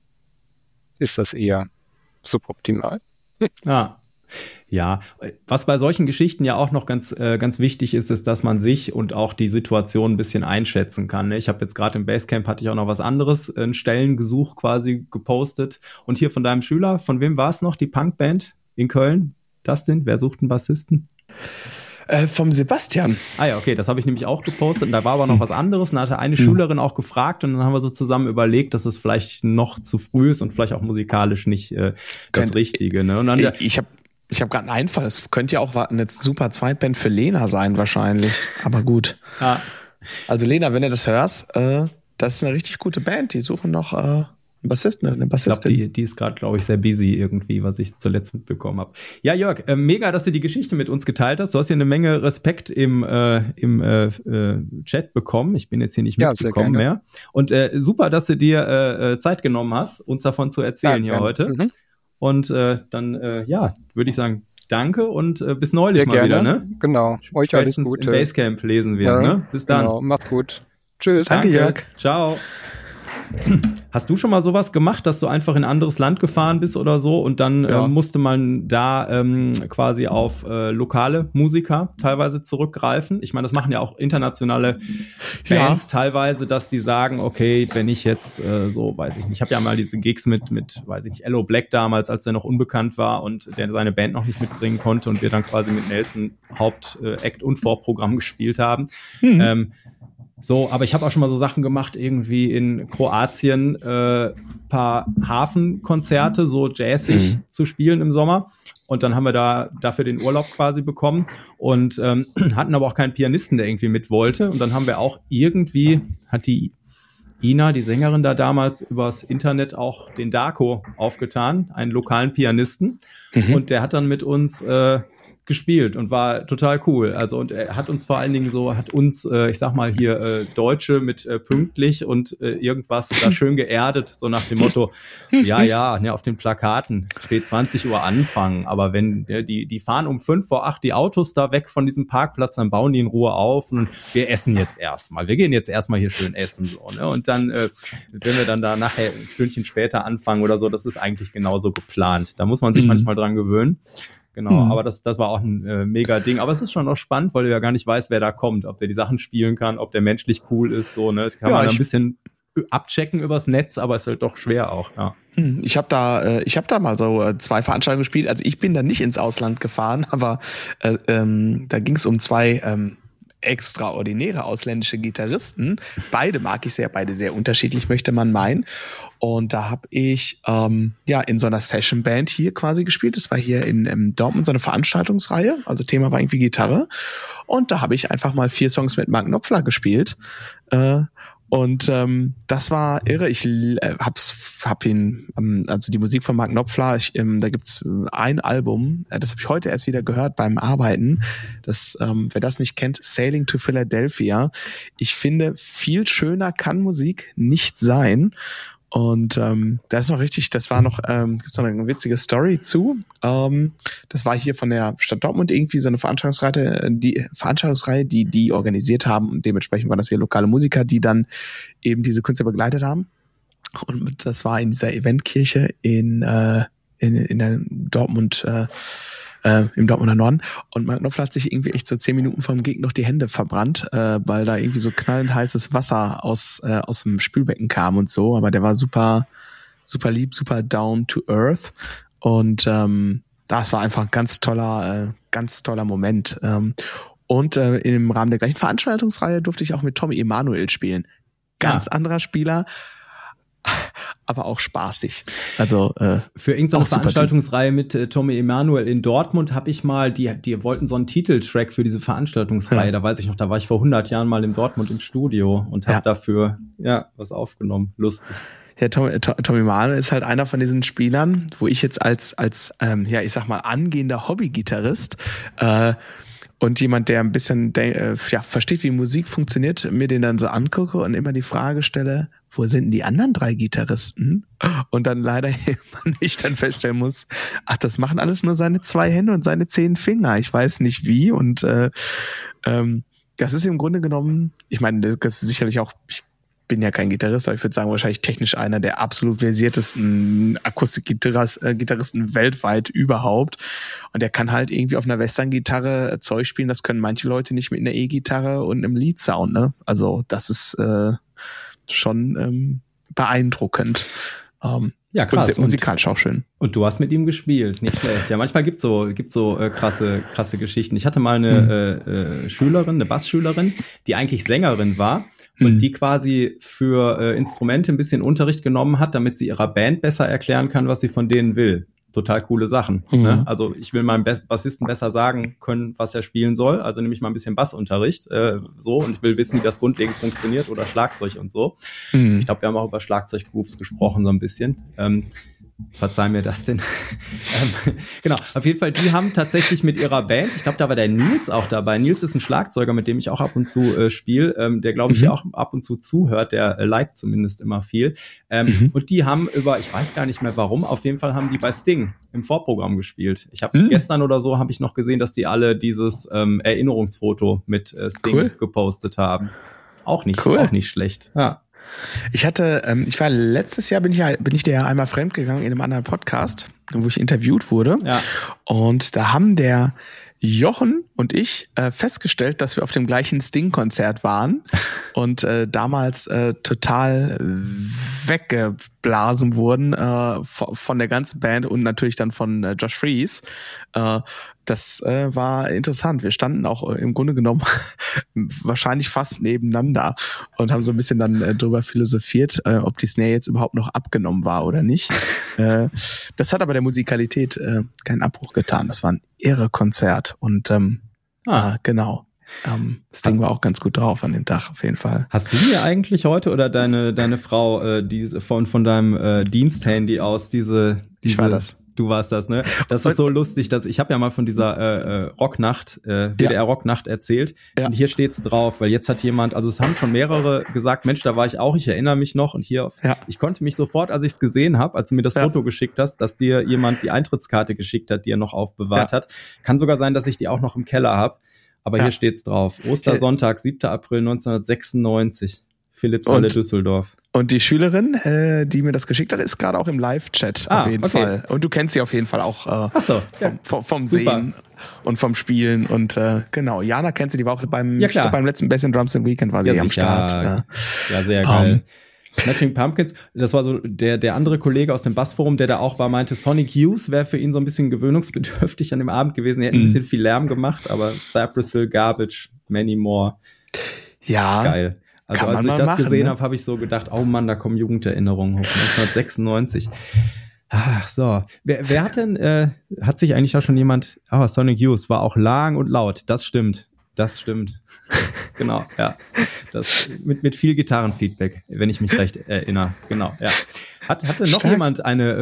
ist das eher suboptimal.
Ah. Ja, was bei solchen Geschichten ja auch noch ganz äh, ganz wichtig ist, ist, dass man sich und auch die Situation ein bisschen einschätzen kann. Ne? Ich habe jetzt gerade im Basecamp hatte ich auch noch was anderes, ein Stellengesuch quasi gepostet. Und hier von deinem Schüler, von wem war es noch, die Punkband in Köln? Dustin, wer sucht einen Bassisten?
Äh, vom Sebastian.
Ah ja, okay, das habe ich nämlich auch gepostet. Und da war aber noch was anderes. Und da hatte eine hm. Schülerin auch gefragt und dann haben wir so zusammen überlegt, dass es vielleicht noch zu früh ist und vielleicht auch musikalisch nicht äh, das Kein, Richtige. Ne? Und dann,
ich ich habe Ich habe gerade einen Einfall. Es könnte ja auch eine super Zweitband für Lena sein wahrscheinlich. Aber gut. Ja. Also Lena, wenn du das hörst, äh, das ist eine richtig gute Band. Die suchen noch äh, einen Bassisten, eine Bassistin.
Ich glaube, die, die ist gerade, glaube ich, sehr busy irgendwie, was ich zuletzt mitbekommen habe. Ja, Jörg, äh, mega, dass du die Geschichte mit uns geteilt hast. Du hast hier eine Menge Respekt im, äh, im äh, äh, Chat bekommen. Ich bin jetzt hier nicht
ja,
mitgekommen mehr. Und äh, super, dass du dir äh, Zeit genommen hast, uns davon zu erzählen ja, hier heute. Mhm. Und äh, dann, äh, ja, würde ich sagen, danke und äh, bis neulich Sehr mal gerne. wieder, ne?
Genau. Euch alles Gute.
Im Basecamp lesen wir, ja, ne? Bis dann. Genau.
Macht's gut. Tschüss.
Danke, danke. Jörg.
Ciao. Hast du schon mal sowas gemacht, dass du einfach in ein anderes Land gefahren bist oder so und dann ja. äh, musste man da ähm, quasi auf äh, lokale Musiker teilweise zurückgreifen? Ich meine, das machen ja auch internationale Bands ja. teilweise, dass die sagen, okay, wenn ich jetzt äh, so, weiß ich nicht, ich habe ja mal diese Gigs mit, mit, weiß ich nicht, Ello Black damals, als der noch unbekannt war und der seine Band noch nicht mitbringen konnte und wir dann quasi mit Nelson Hauptakt und Vorprogramm gespielt haben. Mhm. Ähm, So, aber ich habe auch schon mal so Sachen gemacht, irgendwie in Kroatien äh, paar Hafenkonzerte, so jazzig mhm. zu spielen im Sommer. Und dann haben wir da dafür den Urlaub quasi bekommen und ähm, hatten aber auch keinen Pianisten, der irgendwie mit wollte. Und dann haben wir auch irgendwie, hat die Ina, die Sängerin da damals, übers Internet auch den Darko aufgetan, einen lokalen Pianisten. Mhm. Und der hat dann mit uns äh, gespielt und war total cool. Also und er hat uns vor allen Dingen so, hat uns, äh, ich sag mal hier äh, Deutsche mit äh, pünktlich und äh, irgendwas da schön geerdet, so nach dem Motto, ja, ja, ne, auf den Plakaten steht zwanzig Uhr Anfang, aber wenn ja, die die fahren um fünf vor acht die Autos da weg von diesem Parkplatz, dann bauen die in Ruhe auf und wir essen jetzt erstmal. Wir gehen jetzt erstmal hier schön essen so, ne? Und dann, äh, wenn wir dann da nachher ein Stündchen später anfangen oder so, das ist eigentlich genauso geplant. Da muss man sich mhm. manchmal dran gewöhnen. Genau, mhm. aber das das war auch ein äh, mega Ding. Aber es ist schon noch spannend, weil du ja gar nicht weißt, wer da kommt, ob der die Sachen spielen kann, ob der menschlich cool ist, so, ne? Kann ja, man da ein bisschen abchecken übers Netz, aber ist halt doch schwer auch, ja.
Ich habe da, äh, ich habe da mal so äh, zwei Veranstaltungen gespielt. Also ich bin da nicht ins Ausland gefahren, aber äh, ähm, da ging es um zwei ähm, extraordinäre ausländische Gitarristen. Beide mag ich sehr, beide sehr unterschiedlich, möchte man meinen. Und da habe ich ähm, ja in so einer Session-Band hier quasi gespielt. Das war hier in, in Dortmund so eine Veranstaltungsreihe. Also Thema war irgendwie Gitarre. Und da habe ich einfach mal vier Songs mit Mark Knopfler gespielt. Äh, Und ähm, das war irre. Ich äh, hab's, hab ihn, ähm, also die Musik von Mark Knopfler, ich, ähm, da gibt's ein Album, äh, das habe ich heute erst wieder gehört beim Arbeiten. Das, ähm, wer das nicht kennt, Sailing to Philadelphia. Ich finde, viel schöner kann Musik nicht sein. Und ähm, da ist noch richtig, das war noch, ähm, gibt's noch eine witzige Story zu. Ähm, das war hier von der Stadt Dortmund irgendwie so eine Veranstaltungsreihe, die Veranstaltungsreihe, die die organisiert haben. Und dementsprechend waren das hier lokale Musiker, die dann eben diese Künstler begleitet haben. Und das war in dieser Eventkirche in äh, in, in der Dortmund äh, äh, im Dortmunder Norden. Und Mark Knopfler hat sich irgendwie echt so zehn Minuten vom Gig noch die Hände verbrannt, äh, weil da irgendwie so knallend heißes Wasser aus äh, aus dem Spülbecken kam und so. Aber der war super, super lieb, super down to earth. Und ähm, das war einfach ein ganz toller, äh, ganz toller Moment. Ähm, und äh, im Rahmen der gleichen Veranstaltungsreihe durfte ich auch mit Tommy Emanuel spielen. Ganz ja. anderer Spieler, aber auch spaßig. Also äh,
für irgendeine Veranstaltungsreihe mit äh, Tommy Emanuel in Dortmund habe ich mal, die die wollten so einen Titeltrack für diese Veranstaltungsreihe, ja. da weiß ich noch, da war ich vor hundert Jahren mal in Dortmund im Studio und habe ja. dafür ja was aufgenommen. Lustig.
Ja, Tommy, Tommy Emanuel ist halt einer von diesen Spielern, wo ich jetzt als als ähm, ja ich sag mal angehender Hobbygitarrist äh, und jemand, der ein bisschen de- äh, ja, versteht, wie Musik funktioniert, mir den dann so angucke und immer die Frage stelle, wo sind denn die anderen drei Gitarristen? Und dann leider immer nicht dann feststellen muss, ach, das machen alles nur seine zwei Hände und seine zehn Finger. Ich weiß nicht wie. Und äh, ähm, das ist im Grunde genommen, ich meine, das ist sicherlich auch, ich bin ja kein Gitarrist, aber ich würde sagen, wahrscheinlich technisch einer der absolut versiertesten Akustikgitarristen weltweit überhaupt. Und der kann halt irgendwie auf einer Western-Gitarre Zeug spielen, das können manche Leute nicht mit einer E-Gitarre und einem Lead-Sound, ne? Also das ist äh, schon ähm, beeindruckend. Ähm,
ja, krass.
Und musikalisch auch schön.
Und du hast mit ihm gespielt, nicht schlecht. Ja, manchmal gibt's so gibt's so äh, krasse krasse Geschichten. Ich hatte mal eine mhm. äh, äh, Schülerin, eine Bassschülerin, die eigentlich Sängerin war. Und die quasi für äh, Instrumente ein bisschen Unterricht genommen hat, damit sie ihrer Band besser erklären kann, was sie von denen will. Total coole Sachen. Mhm. Ne? Also ich will meinem Be- Bassisten besser sagen können, was er spielen soll. Also nehme ich mal ein bisschen Bassunterricht äh, so und ich will wissen, wie das grundlegend funktioniert oder Schlagzeug und so. Mhm. Ich glaube, wir haben auch über Schlagzeuggrooves gesprochen so ein bisschen. Ähm, Verzeih mir das denn. ähm, genau, auf jeden Fall, die haben tatsächlich mit ihrer Band, ich glaube, da war der Nils auch dabei. Nils ist ein Schlagzeuger, mit dem ich auch ab und zu äh, spiele, ähm, der, glaube ich, mhm. hier auch ab und zu zuhört, der äh, liked zumindest immer viel. Ähm, mhm. Und die haben über, ich weiß gar nicht mehr warum, auf jeden Fall haben die bei Sting im Vorprogramm gespielt. Ich habe mhm. gestern oder so, habe ich noch gesehen, dass die alle dieses ähm, Erinnerungsfoto mit äh, Sting cool. gepostet haben. Auch nicht, cool. auch nicht schlecht, ja.
Ich hatte, ähm, ich war letztes Jahr, bin ich ja, bin ich ja einmal fremdgegangen in einem anderen Podcast, wo ich interviewt wurde.
Ja.
Und da haben der Jochen und ich äh, festgestellt, dass wir auf dem gleichen Sting-Konzert waren und äh, damals äh, total weggeblasen wurden äh, von der ganzen Band und natürlich dann von äh, Josh Freese. Äh, das äh, war interessant. Wir standen auch äh, im Grunde genommen wahrscheinlich fast nebeneinander und haben so ein bisschen dann äh, drüber philosophiert, äh, ob die Snare jetzt überhaupt noch abgenommen war oder nicht. äh, das hat aber der Musikalität äh, keinen Abbruch getan. Das war ein irre Konzert und ähm, ah. äh, genau. Ähm, Sting war auch ganz gut drauf an dem Tag, auf jeden Fall.
Hast du mir eigentlich heute oder deine deine Frau äh, diese von von deinem äh, Diensthandy aus diese, diese
Ich war das.
Du warst das, ne? Das ist so lustig, dass ich habe ja mal von dieser äh, äh, Rocknacht, äh, W D R ja. Rocknacht erzählt. Ja. Und hier steht's drauf, weil jetzt hat jemand, also es haben schon mehrere gesagt, Mensch, da war ich auch, ich erinnere mich noch. Und hier, auf, ja. ich konnte mich sofort, als ich es gesehen habe, als du mir das ja. Foto geschickt hast, dass dir jemand die Eintrittskarte geschickt hat, die er noch aufbewahrt ja. hat. Kann sogar sein, dass ich die auch noch im Keller habe. Aber ja. hier steht's drauf. Ostersonntag, siebter April neunzehnhundertsechsundneunzig. Philippshalle Düsseldorf.
Und die Schülerin, äh, die mir das geschickt hat, ist gerade auch im Live-Chat
ah,
auf jeden
okay.
Fall. Und du kennst sie auf jeden Fall auch äh,
Ach so,
vom,
ja.
vom, vom Sehen und vom Spielen. Und äh, genau, Jana kennt sie, die war auch beim,
ja, klar.
beim letzten Best in Drums and Weekend war sie
ja,
am Start.
Ja, ja sehr geil. Um, Smashing Pumpkins, das war so der der andere Kollege aus dem Bassforum, der da auch war, meinte, Sonic Youth wäre für ihn so ein bisschen gewöhnungsbedürftig an dem Abend gewesen. Er hätte mm. ein bisschen viel Lärm gemacht, aber Cypress Hill, Garbage, Many More.
Ja.
Geil. Also
Kann
als ich
man
das
machen,
gesehen
ne?
habe, habe ich so gedacht, oh Mann, da kommen Jugenderinnerungen hoch. neunzehnhundertsechsundneunzig. Ach so. Wer, wer hat denn, äh, hat sich eigentlich auch schon jemand, oh, Sonic Youth war auch lang und laut. Das stimmt. Das stimmt. Genau, ja. Das mit mit viel Gitarrenfeedback, wenn ich mich recht erinnere. Genau, ja. Hat, hatte noch Stark. jemand eine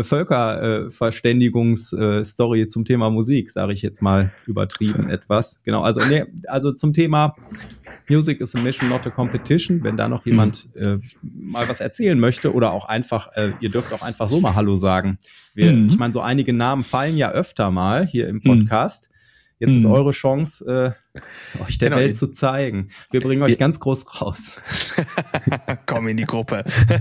Völkerverständigungs-Story äh, zum Thema Musik, sage ich jetzt mal übertrieben etwas. Genau, also nee, also zum Thema Music is a mission, not a competition. Wenn da noch jemand äh, mal was erzählen möchte oder auch einfach, äh, ihr dürft auch einfach so mal Hallo sagen. Wir, mhm. Ich meine, so einige Namen fallen ja öfter mal hier im Podcast. Mhm. Jetzt ist eure Chance, äh, euch der genau. Welt zu zeigen. Wir bringen euch ja. ganz groß raus.
Komm in die Gruppe.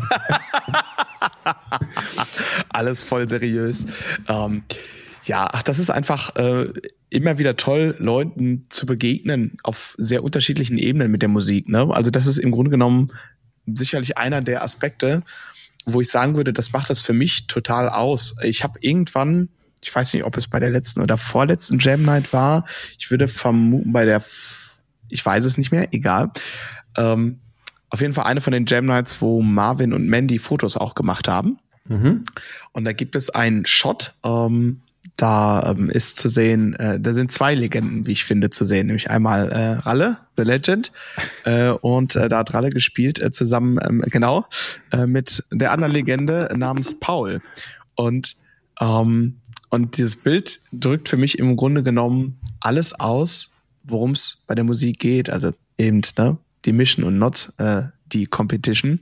Alles voll seriös. Ähm, ja, ach, das ist einfach äh, immer wieder toll, Leuten zu begegnen auf sehr unterschiedlichen Ebenen mit der Musik. Ne? Also das ist im Grunde genommen sicherlich einer der Aspekte, wo ich sagen würde, das macht das für mich total aus. Ich habe irgendwann Ich weiß nicht, ob es bei der letzten oder vorletzten Jam Night war. Ich würde vermuten, bei der, ich weiß es nicht mehr, egal. Ähm, auf jeden Fall eine von den Jam Nights, wo Marvin und Mandy Fotos auch gemacht haben. Mhm. Und da gibt es einen Shot, ähm, da ähm, ist zu sehen, äh, da sind zwei Legenden, wie ich finde, zu sehen. Nämlich einmal äh, Ralle, The Legend, äh, und äh, da hat Ralle gespielt, äh, zusammen, ähm, genau, äh, mit der anderen Legende namens Paul. Und ähm, Und dieses Bild drückt für mich im Grunde genommen alles aus, worum es bei der Musik geht. Also eben ne, die Mission und not äh, die Competition.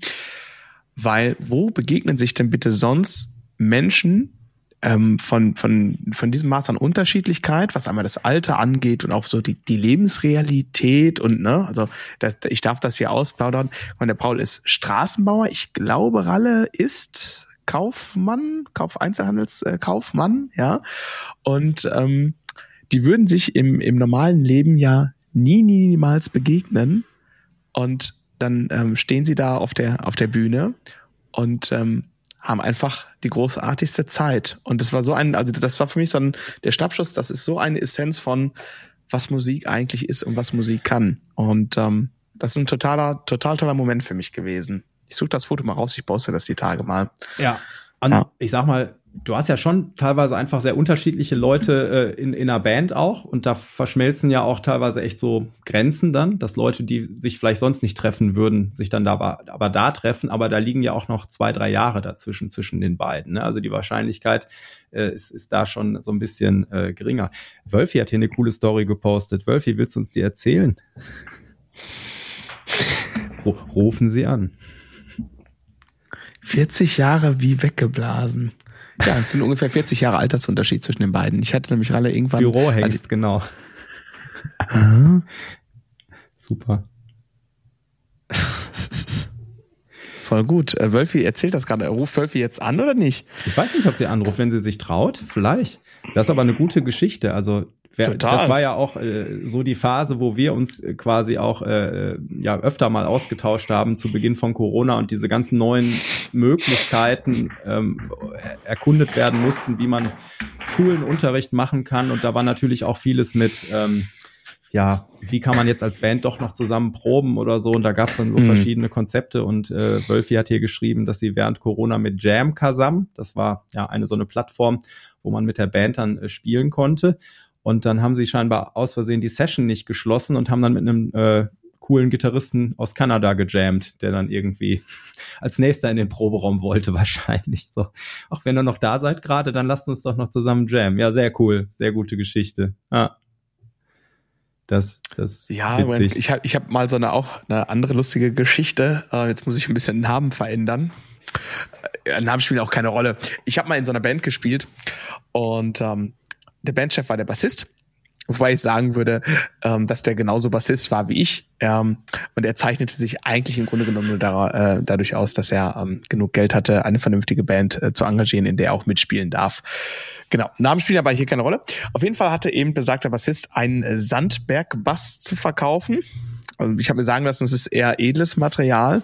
Weil wo begegnen sich denn bitte sonst Menschen ähm, von von von diesem Maß an Unterschiedlichkeit, was einmal das Alter angeht und auch so die die Lebensrealität und ne, also das, ich darf das hier ausplaudern. Und der Paul ist Straßenbauer. Ich glaube, Ralle ist Kaufmann, Kauf Einzelhandelskaufmann, ja. Und ähm, die würden sich im im normalen Leben ja nie, nie, niemals begegnen. Und dann ähm, stehen sie da auf der auf der Bühne und ähm, haben einfach die großartigste Zeit. Und das war so ein, also das war für mich so ein der Schnappschuss. Das ist so eine Essenz von was Musik eigentlich ist und was Musik kann. Und ähm, das ist ein totaler, total toller Moment für mich gewesen. Ich suche das Foto mal raus, ich poste das die Tage mal.
Ja, und ja. Ich sag mal, du hast ja schon teilweise einfach sehr unterschiedliche Leute äh, in, in einer Band auch und da verschmelzen ja auch teilweise echt so Grenzen dann, dass Leute, die sich vielleicht sonst nicht treffen würden, sich dann da aber, aber da treffen, aber da liegen ja auch noch zwei, drei Jahre dazwischen, zwischen den beiden. Ne? Also die Wahrscheinlichkeit äh, ist, ist da schon so ein bisschen äh, geringer. Wölfi hat hier eine coole Story gepostet. Wölfi, willst du uns die erzählen? Rufen Sie an.
vierzig Jahre wie weggeblasen. Ja, es sind ungefähr vierzig Jahre Altersunterschied zwischen den beiden. Ich hatte nämlich Ralle irgendwann...
Bürohengst,
also,
genau.
Uh,
Super.
voll gut. Äh, Wölfi erzählt das gerade. Ruft Wölfi jetzt an oder nicht?
Ich weiß nicht, ob sie anruft, wenn sie sich traut. Vielleicht. Das ist aber eine gute Geschichte. Also wer,
Total.
Das war ja auch äh, so die Phase, wo wir uns quasi auch äh, ja öfter mal ausgetauscht haben zu Beginn von Corona und diese ganzen neuen Möglichkeiten ähm, erkundet werden mussten, wie man coolen Unterricht machen kann. Und da war natürlich auch vieles mit ähm, ja, wie kann man jetzt als Band doch noch zusammen proben oder so. Und da gab es dann so mhm. verschiedene Konzepte. Und äh, Wölfi hat hier geschrieben, dass sie während Corona mit Jam Kazam, das war ja eine so eine Plattform, wo man mit der Band dann äh, spielen konnte. Und dann haben sie scheinbar aus Versehen die Session nicht geschlossen und haben dann mit einem äh, coolen Gitarristen aus Kanada gejammt, der dann irgendwie als nächster in den Proberaum wollte wahrscheinlich. So, ach, wenn ihr noch da seid gerade, dann lasst uns doch noch zusammen jammen. Ja, sehr cool, sehr gute Geschichte. Ja. Das, das
ja,
witzig.
ich habe ich hab mal so eine auch eine andere lustige Geschichte. Uh, jetzt muss ich ein bisschen den Namen verändern. Uh, Namen spielen auch keine Rolle. Ich habe mal in so einer Band gespielt und um, der Bandchef war der Bassist. Wobei ich sagen würde, ähm, dass der genauso Bassist war wie ich. Ähm, und er zeichnete sich eigentlich im Grunde genommen nur da, äh, dadurch aus, dass er ähm, genug Geld hatte, eine vernünftige Band äh, zu engagieren, in der er auch mitspielen darf. Genau, Namen spielen aber hier keine Rolle. Auf jeden Fall hatte eben besagter Bassist einen Sandberg-Bass zu verkaufen. Also ich habe mir sagen lassen, es ist eher edles Material.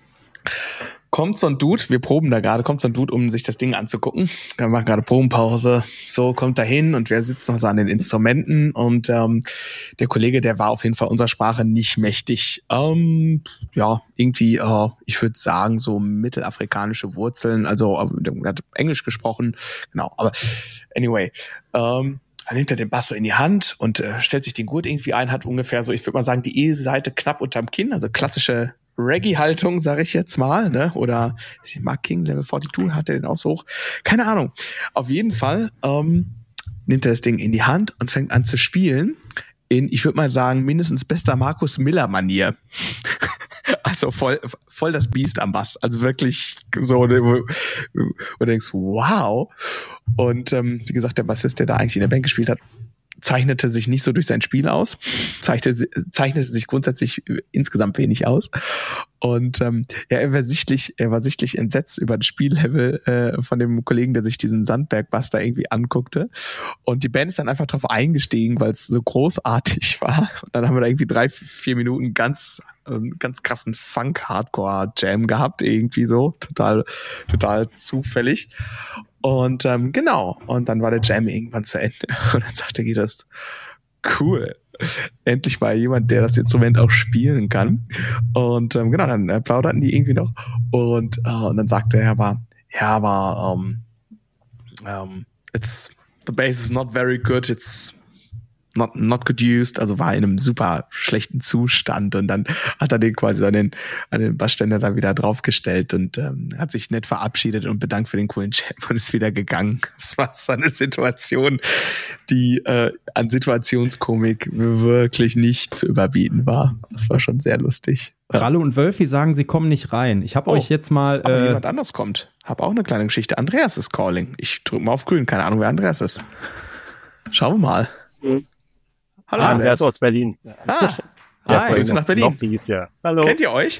Kommt so ein Dude, wir proben da gerade, kommt so ein Dude, um sich das Ding anzugucken. Wir machen gerade Probenpause. So, kommt da hin und wir sitzen noch so an den Instrumenten und ähm, der Kollege, der war auf jeden Fall unserer Sprache nicht mächtig. Ähm, ja, irgendwie, äh, ich würde sagen, so mittelafrikanische Wurzeln, also er hat Englisch gesprochen, genau, aber anyway, ähm, dann nimmt er den Bass so in die Hand und äh, stellt sich den Gurt irgendwie ein, hat ungefähr so, ich würde mal sagen, die E-Seite knapp unterm Kinn, also klassische Reggae-Haltung, sage ich jetzt mal, ne? Oder Mark King, Level zweiundvierzig, hat er den auch so hoch? Keine Ahnung. Auf jeden Fall ähm, nimmt er das Ding in die Hand und fängt an zu spielen in, ich würde mal sagen, mindestens bester Markus Miller-Manier. Also voll, voll das Biest am Bass. Also wirklich so, wo du denkst, wow. Und ähm, wie gesagt, der Bassist, der da eigentlich in der Band gespielt hat, zeichnete sich nicht so durch sein Spiel aus, zeichnete, zeichnete sich grundsätzlich insgesamt wenig aus. Und ähm, ja, er war sichtlich, er war sichtlich entsetzt über das Spiellevel äh, von dem Kollegen, der sich diesen Sandberg-Bass irgendwie anguckte. Und die Band ist dann einfach drauf eingestiegen, weil es so großartig war. Und dann haben wir da irgendwie drei, vier Minuten ganz, äh, ganz krassen Funk-Hardcore-Jam gehabt, irgendwie so, total, total zufällig. Und ähm, genau, und dann war der Jam irgendwann zu Ende. Und dann sagte Gitarrist, cool, endlich mal jemand, der das Instrument auch spielen kann. Und ähm, genau, dann äh, plauderten die irgendwie noch. Und, äh, und dann sagte er aber, ja, aber um, um, it's, the bass is not very good, it's not, not good used, also war in einem super schlechten Zustand. Und dann hat er den quasi an den, an den Bassständer da wieder draufgestellt und ähm, hat sich nett verabschiedet und bedankt für den coolen Jam und ist wieder gegangen. Das war so eine Situation, die äh, an Situationskomik wirklich nicht zu überbieten war. Das war schon sehr lustig.
Ralle und Wölfi sagen, sie kommen nicht rein. Ich habe oh, euch jetzt mal...
Aber
äh,
jemand anders kommt. Hab auch eine kleine Geschichte. Andreas ist calling. Ich drücke mal auf grün. Keine Ahnung, wer Andreas ist. Schauen wir mal.
Mhm.
Hallo,
ah,
Andreas.
aus Berlin.
Ah, ja, Grüße nach Berlin.
Noch, ja. Hallo.
Kennt ihr euch?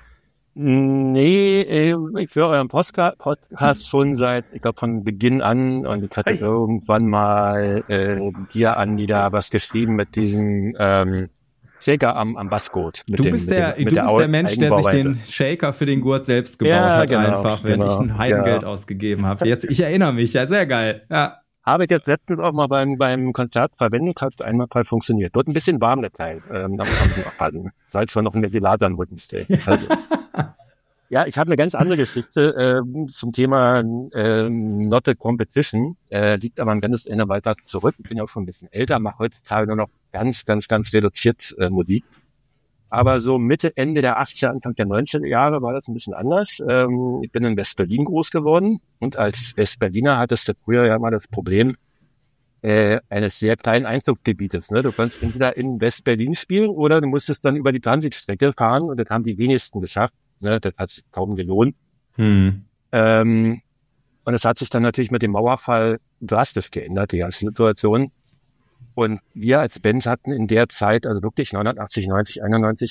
Nee, ich höre euren Podcast schon seit, ich glaube, von Beginn an. Und ich hatte hey. irgendwann mal äh, dir, Andi, da was geschrieben mit diesem ähm, Shaker am, am Bassgurt.
Du dem, bist, der, dem, du der, bist der Mensch, der sich den Shaker für den Gurt selbst gebaut ja, hat, genau, einfach, wenn genau, ich ein Heidengeld ja. ausgegeben habe. Jetzt, ich erinnere mich, ja, sehr geil. Ja.
Habe ich jetzt letztens auch mal beim, beim Konzert verwendet, hat einmal mal funktioniert. Dort ein bisschen warm, der Teil. Ähm, da muss man noch halten. Salz war noch ein Ventilator am Rückenstay. Also. Ja, ich habe eine ganz andere Geschichte äh, zum Thema äh, Not a Competition. Äh, liegt aber ein ganzes Ende weiter zurück. Ich bin ja auch schon ein bisschen älter, mache heutzutage nur noch ganz, ganz, ganz reduziert äh, Musik. Aber so Mitte, Ende der achtziger, Anfang der neunziger Jahre war das ein bisschen anders. Ähm, ich bin in West-Berlin groß geworden und als West-Berliner hattest du früher ja mal das Problem äh, eines sehr kleinen Einzugsgebietes. Ne? Du konntest entweder in West-Berlin spielen oder du musstest dann über die Transitstrecke fahren und das haben die wenigsten geschafft. Ne? Das hat sich kaum gelohnt.
Hm.
Ähm, und es hat sich dann natürlich mit dem Mauerfall drastisch geändert, die ganze Situation. Und wir als Band hatten in der Zeit, also wirklich neunundachtzig, neunzig, einundneunzig,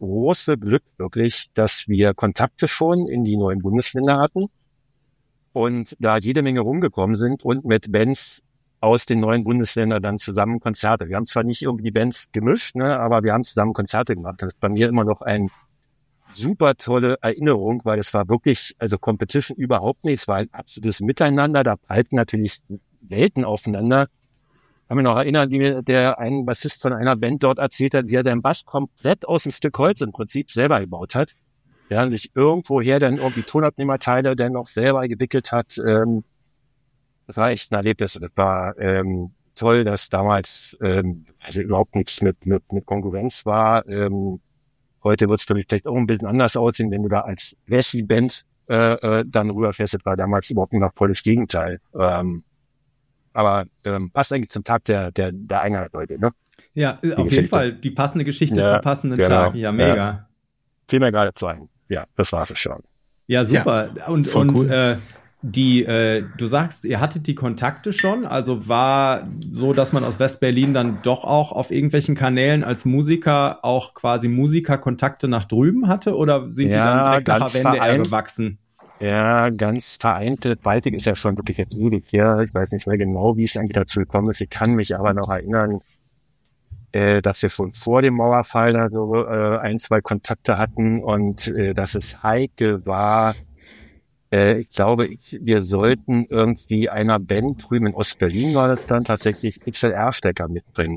große Glück wirklich, dass wir Kontakte schon in die neuen Bundesländer hatten und da jede Menge rumgekommen sind und mit Bands aus den neuen Bundesländern dann zusammen Konzerte. Wir haben zwar nicht irgendwie die Bands gemischt, ne, aber wir haben zusammen Konzerte gemacht. Das ist bei mir immer noch eine super tolle Erinnerung, weil es war wirklich, also Competition überhaupt nicht. Es war ein absolutes Miteinander. Da prallten natürlich Welten aufeinander. Ich kann mich noch erinnern, wie mir der ein Bassist von einer Band dort erzählt hat, wie er den Bass komplett aus dem Stück Holz im Prinzip selber gebaut hat. Der sich irgendwoher dann irgendwie Tonabnehmerteile dann noch selber gewickelt hat. Ähm, Das war echt ein Erlebnis. Das war ähm, toll, dass damals ähm, also überhaupt nichts mit, mit, mit Konkurrenz war. Ähm, heute wird es vielleicht auch ein bisschen anders aussehen, wenn du da als Lassie-Band äh, äh, dann rüberfährst. Das war damals überhaupt noch volles Gegenteil. Ähm, aber ähm, passt eigentlich zum Tag der, der, der Einheit heute, ne?
Ja,
die
auf
Geschichte.
jeden Fall die passende Geschichte
Ja,
zum passenden
genau.
Tag. Ja, mega.
Ja. Fiel mir gerade zu ein. Ja, das war's schon.
Ja, super.
Ja,
und
voll
und
cool.
äh, die, äh, du sagst, ihr hattet die Kontakte schon, also war so, dass man aus West-Berlin dann doch auch auf irgendwelchen Kanälen als Musiker auch quasi Musikerkontakte nach drüben hatte, oder sind
Ja,
die dann direkt nach
ganz
der Wende eher
vereint.
gewachsen?
Ja, ganz vereintet. Baltic ist ja schon wirklich jetzt ewig her. Ich weiß nicht mehr genau, wie es eigentlich dazu gekommen ist. Ich kann mich aber noch erinnern, äh, dass wir schon vor dem Mauerfall da so äh, ein, zwei Kontakte hatten und äh, dass es heikel war. Äh, ich glaube, ich, wir sollten irgendwie einer Band drüben in Ostberlin war das dann tatsächlich X L R-Stecker mitbringen.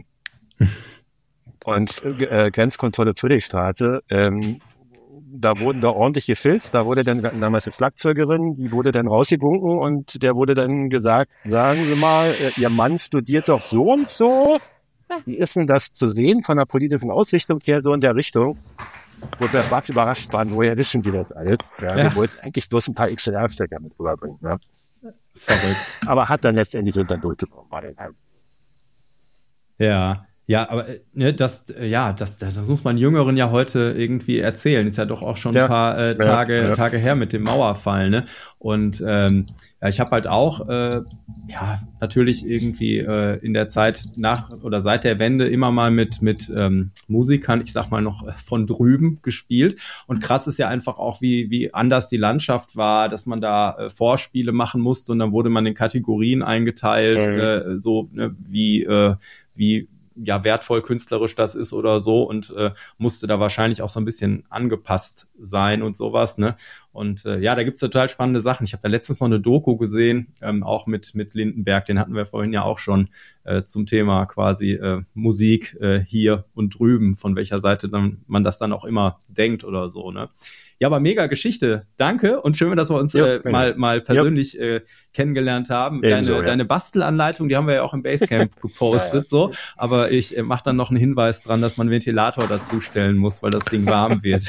Und äh, Grenzkontrolle Friedrichstraße, ähm, da wurden da ordentlich gefilzt, da wurde dann, wir hatten damals eine Schlagzeugerin, die wurde dann rausgewunken und der wurde dann gesagt, sagen Sie mal, äh, Ihr Mann studiert doch so und so. Wie ist denn das zu sehen von der politischen Ausrichtung her, so in der Richtung? Wo wir was überrascht waren, woher wissen die das alles? Ja,
Ja.
Wir wollten eigentlich bloß ein paar X L R-Stecker mit rüberbringen. Ja.
Verrückt.
Aber hat dann letztendlich sind dann durchgekommen. War dann halt.
Ja. Ja, aber äh, ne, das, äh, ja, das, das muss man Jüngeren ja heute irgendwie erzählen. Ist ja doch auch schon
Ja.
ein paar äh,
Ja,
Tage,
ja.
Tage her mit dem Mauerfall, ne? Und ähm, ja, ich habe halt auch, äh, ja, natürlich irgendwie äh, in der Zeit nach oder seit der Wende immer mal mit mit ähm, Musikern, ich sag mal noch äh, von drüben gespielt. Und krass ist ja einfach auch, wie wie anders die Landschaft war, dass man da äh, Vorspiele machen musste und dann wurde man in Kategorien eingeteilt,
Mhm.
äh, so ne, wie äh, wie ja wertvoll künstlerisch das ist oder so, und äh, musste da wahrscheinlich auch so ein bisschen angepasst sein und sowas, ne? Und äh, ja, da gibt's total spannende Sachen. Ich habe da letztens noch eine Doku gesehen, ähm, auch mit mit Lindenberg, den hatten wir vorhin ja auch schon äh, zum Thema quasi äh, Musik äh, hier und drüben, von welcher Seite dann man das dann auch immer denkt oder so, ne? Ja, aber mega Geschichte. Danke und schön, dass wir uns
Jo,
äh,
gerne.
mal mal persönlich äh, kennengelernt haben.
Ebenso,
Deine,
ja.
deine Bastelanleitung, die haben wir ja auch im Basecamp gepostet,
Ja, ja.
so. Aber ich äh, mache dann noch einen Hinweis dran, dass man einen Ventilator dazustellen muss, weil das Ding warm wird.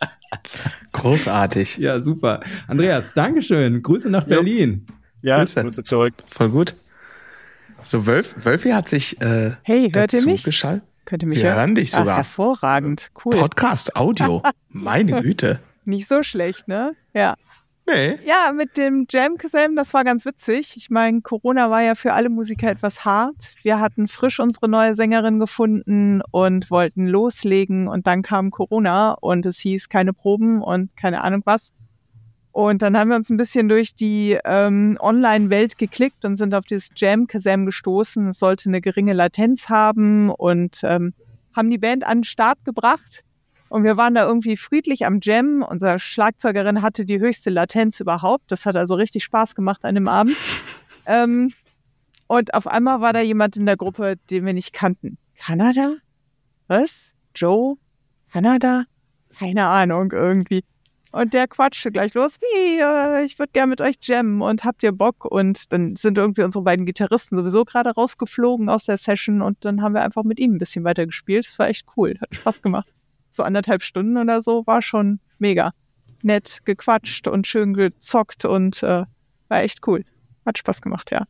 Großartig.
Ja, super. Andreas, Dankeschön. Grüße nach
Jo.
Berlin.
Ja,
Grüße.
Grüße zurück.
Voll gut. So, Wölf, Wölfi hat sich äh,
Hey, hört ihr mich?
geschaltet.
Könnt ihr mich
Wir
hören?
hören dich
Ah,
sogar.
hervorragend, cool.
Podcast, Audio. Meine Güte.
Nicht so schlecht, ne? Ja.
Nee.
Ja, mit dem Jam-Gesellen, das war ganz witzig. Ich meine, Corona war ja für alle Musiker etwas hart. Wir hatten frisch unsere neue Sängerin gefunden und wollten loslegen und dann kam Corona und es hieß keine Proben und keine Ahnung was. Und dann haben wir uns ein bisschen durch die ähm, Online-Welt geklickt und sind auf dieses Jam-Gesam gestoßen. Es sollte eine geringe Latenz haben und ähm, haben die Band an den Start gebracht. Und wir waren da irgendwie friedlich am Jam. Unsere Schlagzeugerin hatte die höchste Latenz überhaupt. Das hat also richtig Spaß gemacht an dem Abend. ähm, und auf einmal war da jemand in der Gruppe, den wir nicht kannten. Kanada? Was? Joe? Kanada? Keine Ahnung, irgendwie. Und der quatschte gleich los, hey, äh, ich würde gerne mit euch jammen und habt ihr Bock? Und dann sind irgendwie unsere beiden Gitarristen sowieso gerade rausgeflogen aus der Session und dann haben wir einfach mit ihnen ein bisschen weiter gespielt. Das war echt cool, hat Spaß gemacht. So anderthalb Stunden oder so, war schon mega. Nett gequatscht und schön gezockt und äh, war echt cool. Hat Spaß gemacht, ja.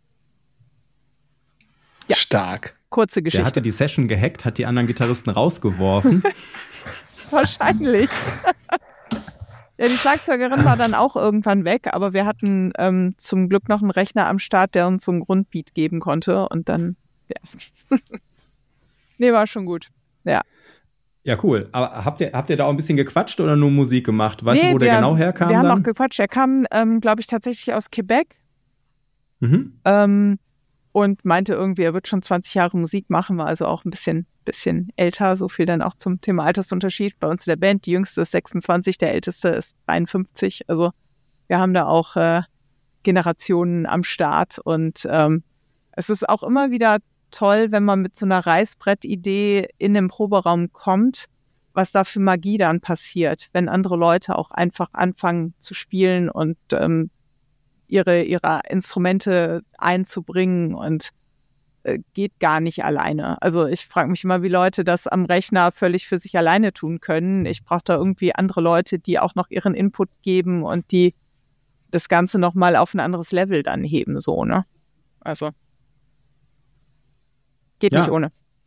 Ja.
Stark.
Kurze
Der
Geschichte.
hatte die Session gehackt, hat die anderen Gitarristen rausgeworfen.
Wahrscheinlich. Ja, die Schlagzeugerin war dann auch irgendwann weg, aber wir hatten ähm, zum Glück noch einen Rechner am Start, der uns so einen Grundbeat geben konnte und dann, ja. Nee, war schon gut. Ja.
Ja, cool. Aber habt ihr, habt ihr da auch ein bisschen gequatscht oder nur Musik gemacht? Weißt
nee,
du, wo
wir,
der genau herkam?
Wir haben
dann?
auch gequatscht. Er kam, ähm, glaube ich, tatsächlich aus Quebec.
Mhm.
Ähm, und meinte irgendwie, er wird schon zwanzig Jahre Musik machen, war also auch ein bisschen, bisschen älter. So viel dann auch zum Thema Altersunterschied. Bei uns in der Band, die jüngste ist sechsundzwanzig, der älteste ist dreiundfünfzig. Also wir haben da auch äh, Generationen am Start. Und ähm, es ist auch immer wieder toll, wenn man mit so einer Reißbrettidee in den Proberaum kommt, was da für Magie dann passiert, wenn andere Leute auch einfach anfangen zu spielen und ähm, ihre ihre Instrumente einzubringen und äh, geht gar nicht alleine. Also ich frage mich immer, wie Leute das am Rechner völlig für sich alleine tun können. Ich brauche da irgendwie andere Leute, die auch noch ihren Input geben und die das Ganze nochmal auf ein anderes Level dann heben, so, ne? Also geht
Ja.
nicht ohne.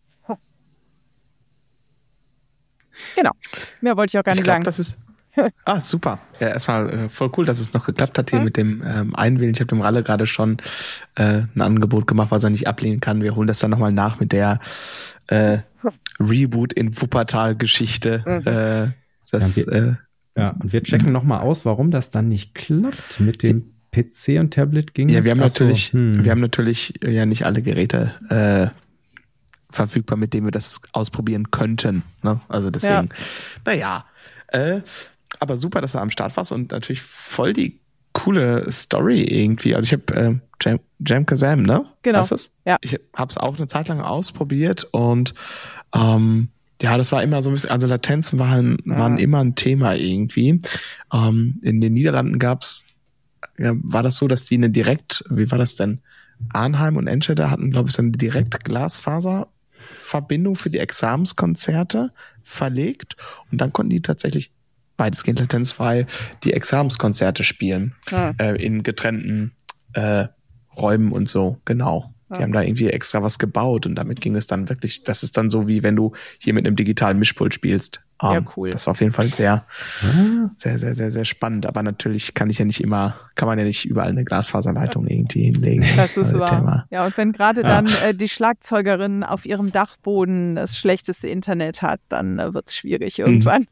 Genau. Mehr wollte ich auch gar
Ich
nicht
glaube,
sagen.
das ist. Ah, super. Ja, erstmal äh, voll cool, dass es noch geklappt hat hier mit dem ähm, Einwählen. Ich habe dem Ralle gerade schon äh, ein Angebot gemacht, was er nicht ablehnen kann. Wir holen das dann nochmal nach mit der äh, Reboot in Wuppertal-Geschichte.
Mhm.
Äh, das,
Ja,
äh,
Ja, und wir checken nochmal aus, warum das dann nicht klappt. Mit dem P C und Tablet ging
ja,
das.
wir haben
Ach so,
natürlich,
hm.
wir haben natürlich ja nicht alle Geräte äh, verfügbar, mit denen wir das ausprobieren könnten. Ne? Also deswegen, naja. Äh, aber super, dass du am Start warst und natürlich voll die coole Story irgendwie. Also ich habe äh, Jam, Jam Kazam, ne?
Genau.
Weißt du's?
Ja.
Ich habe es auch eine Zeit lang ausprobiert und ähm, ja, das war immer so ein bisschen, also Latenzen waren, waren immer ein Thema irgendwie. Ähm, in den Niederlanden gab's, ja, war das so, dass die eine direkt, wie war das denn? Arnheim und Enschede hatten, glaube ich, so eine direkt Glasfaserverbindung für die Examenskonzerte verlegt und dann konnten die tatsächlich weitestgehend latenzfrei die Examenskonzerte spielen,
Ja.
äh, in getrennten äh, Räumen und so, genau. Die
Ja.
haben da irgendwie extra was gebaut und damit ging es dann wirklich, das ist dann so, wie wenn du hier mit einem digitalen Mischpult spielst. Um,
Ja, cool.
Das war auf jeden Fall sehr,
Ah.
sehr, sehr, sehr, sehr spannend. Aber natürlich kann ich ja nicht immer, kann man ja nicht überall eine Glasfaserleitung irgendwie hinlegen.
Das ist
Also
wahr.
Thema.
Ja, und wenn gerade
Ja.
dann äh, die Schlagzeugerin auf ihrem Dachboden das schlechteste Internet hat, dann äh, wird's schwierig irgendwann.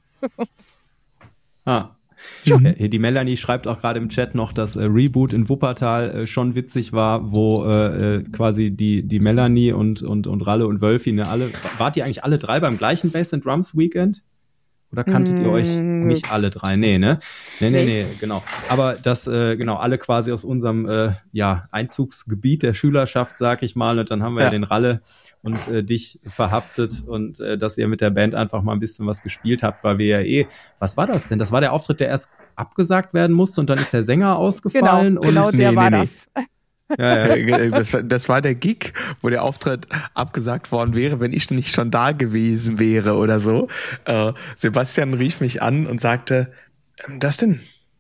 Ah.
Mhm.
Äh, Die Melanie schreibt auch gerade im Chat noch, dass äh, Reboot in Wuppertal äh, schon witzig war, wo äh, äh, quasi die die Melanie und und und Ralle und Wölfi, ne, alle, wart ihr eigentlich alle drei beim gleichen Bass and Drums Weekend? Oder kanntet ihr euch
Mm.
nicht alle drei? Nee, ne? Nee, nee,
Nee.
nee, genau. Aber das, äh, genau, alle quasi aus unserem äh, ja, Einzugsgebiet der Schülerschaft, sag ich mal. Und dann haben wir ja,
Ja.
den Ralle und äh, dich verhaftet und äh, dass ihr mit der Band einfach mal ein bisschen was gespielt habt, weil wir ja eh, was war das denn? Das war der Auftritt, der erst abgesagt werden musste und dann ist der Sänger
Genau,
ausgefallen
genau
und
der
Nee,
war
nee,
das.
ja, ja.
Das war, das war der Gig, wo der Auftritt abgesagt worden wäre, wenn ich nicht schon da gewesen wäre oder so. Äh, Sebastian rief mich an und sagte, ähm, das denn?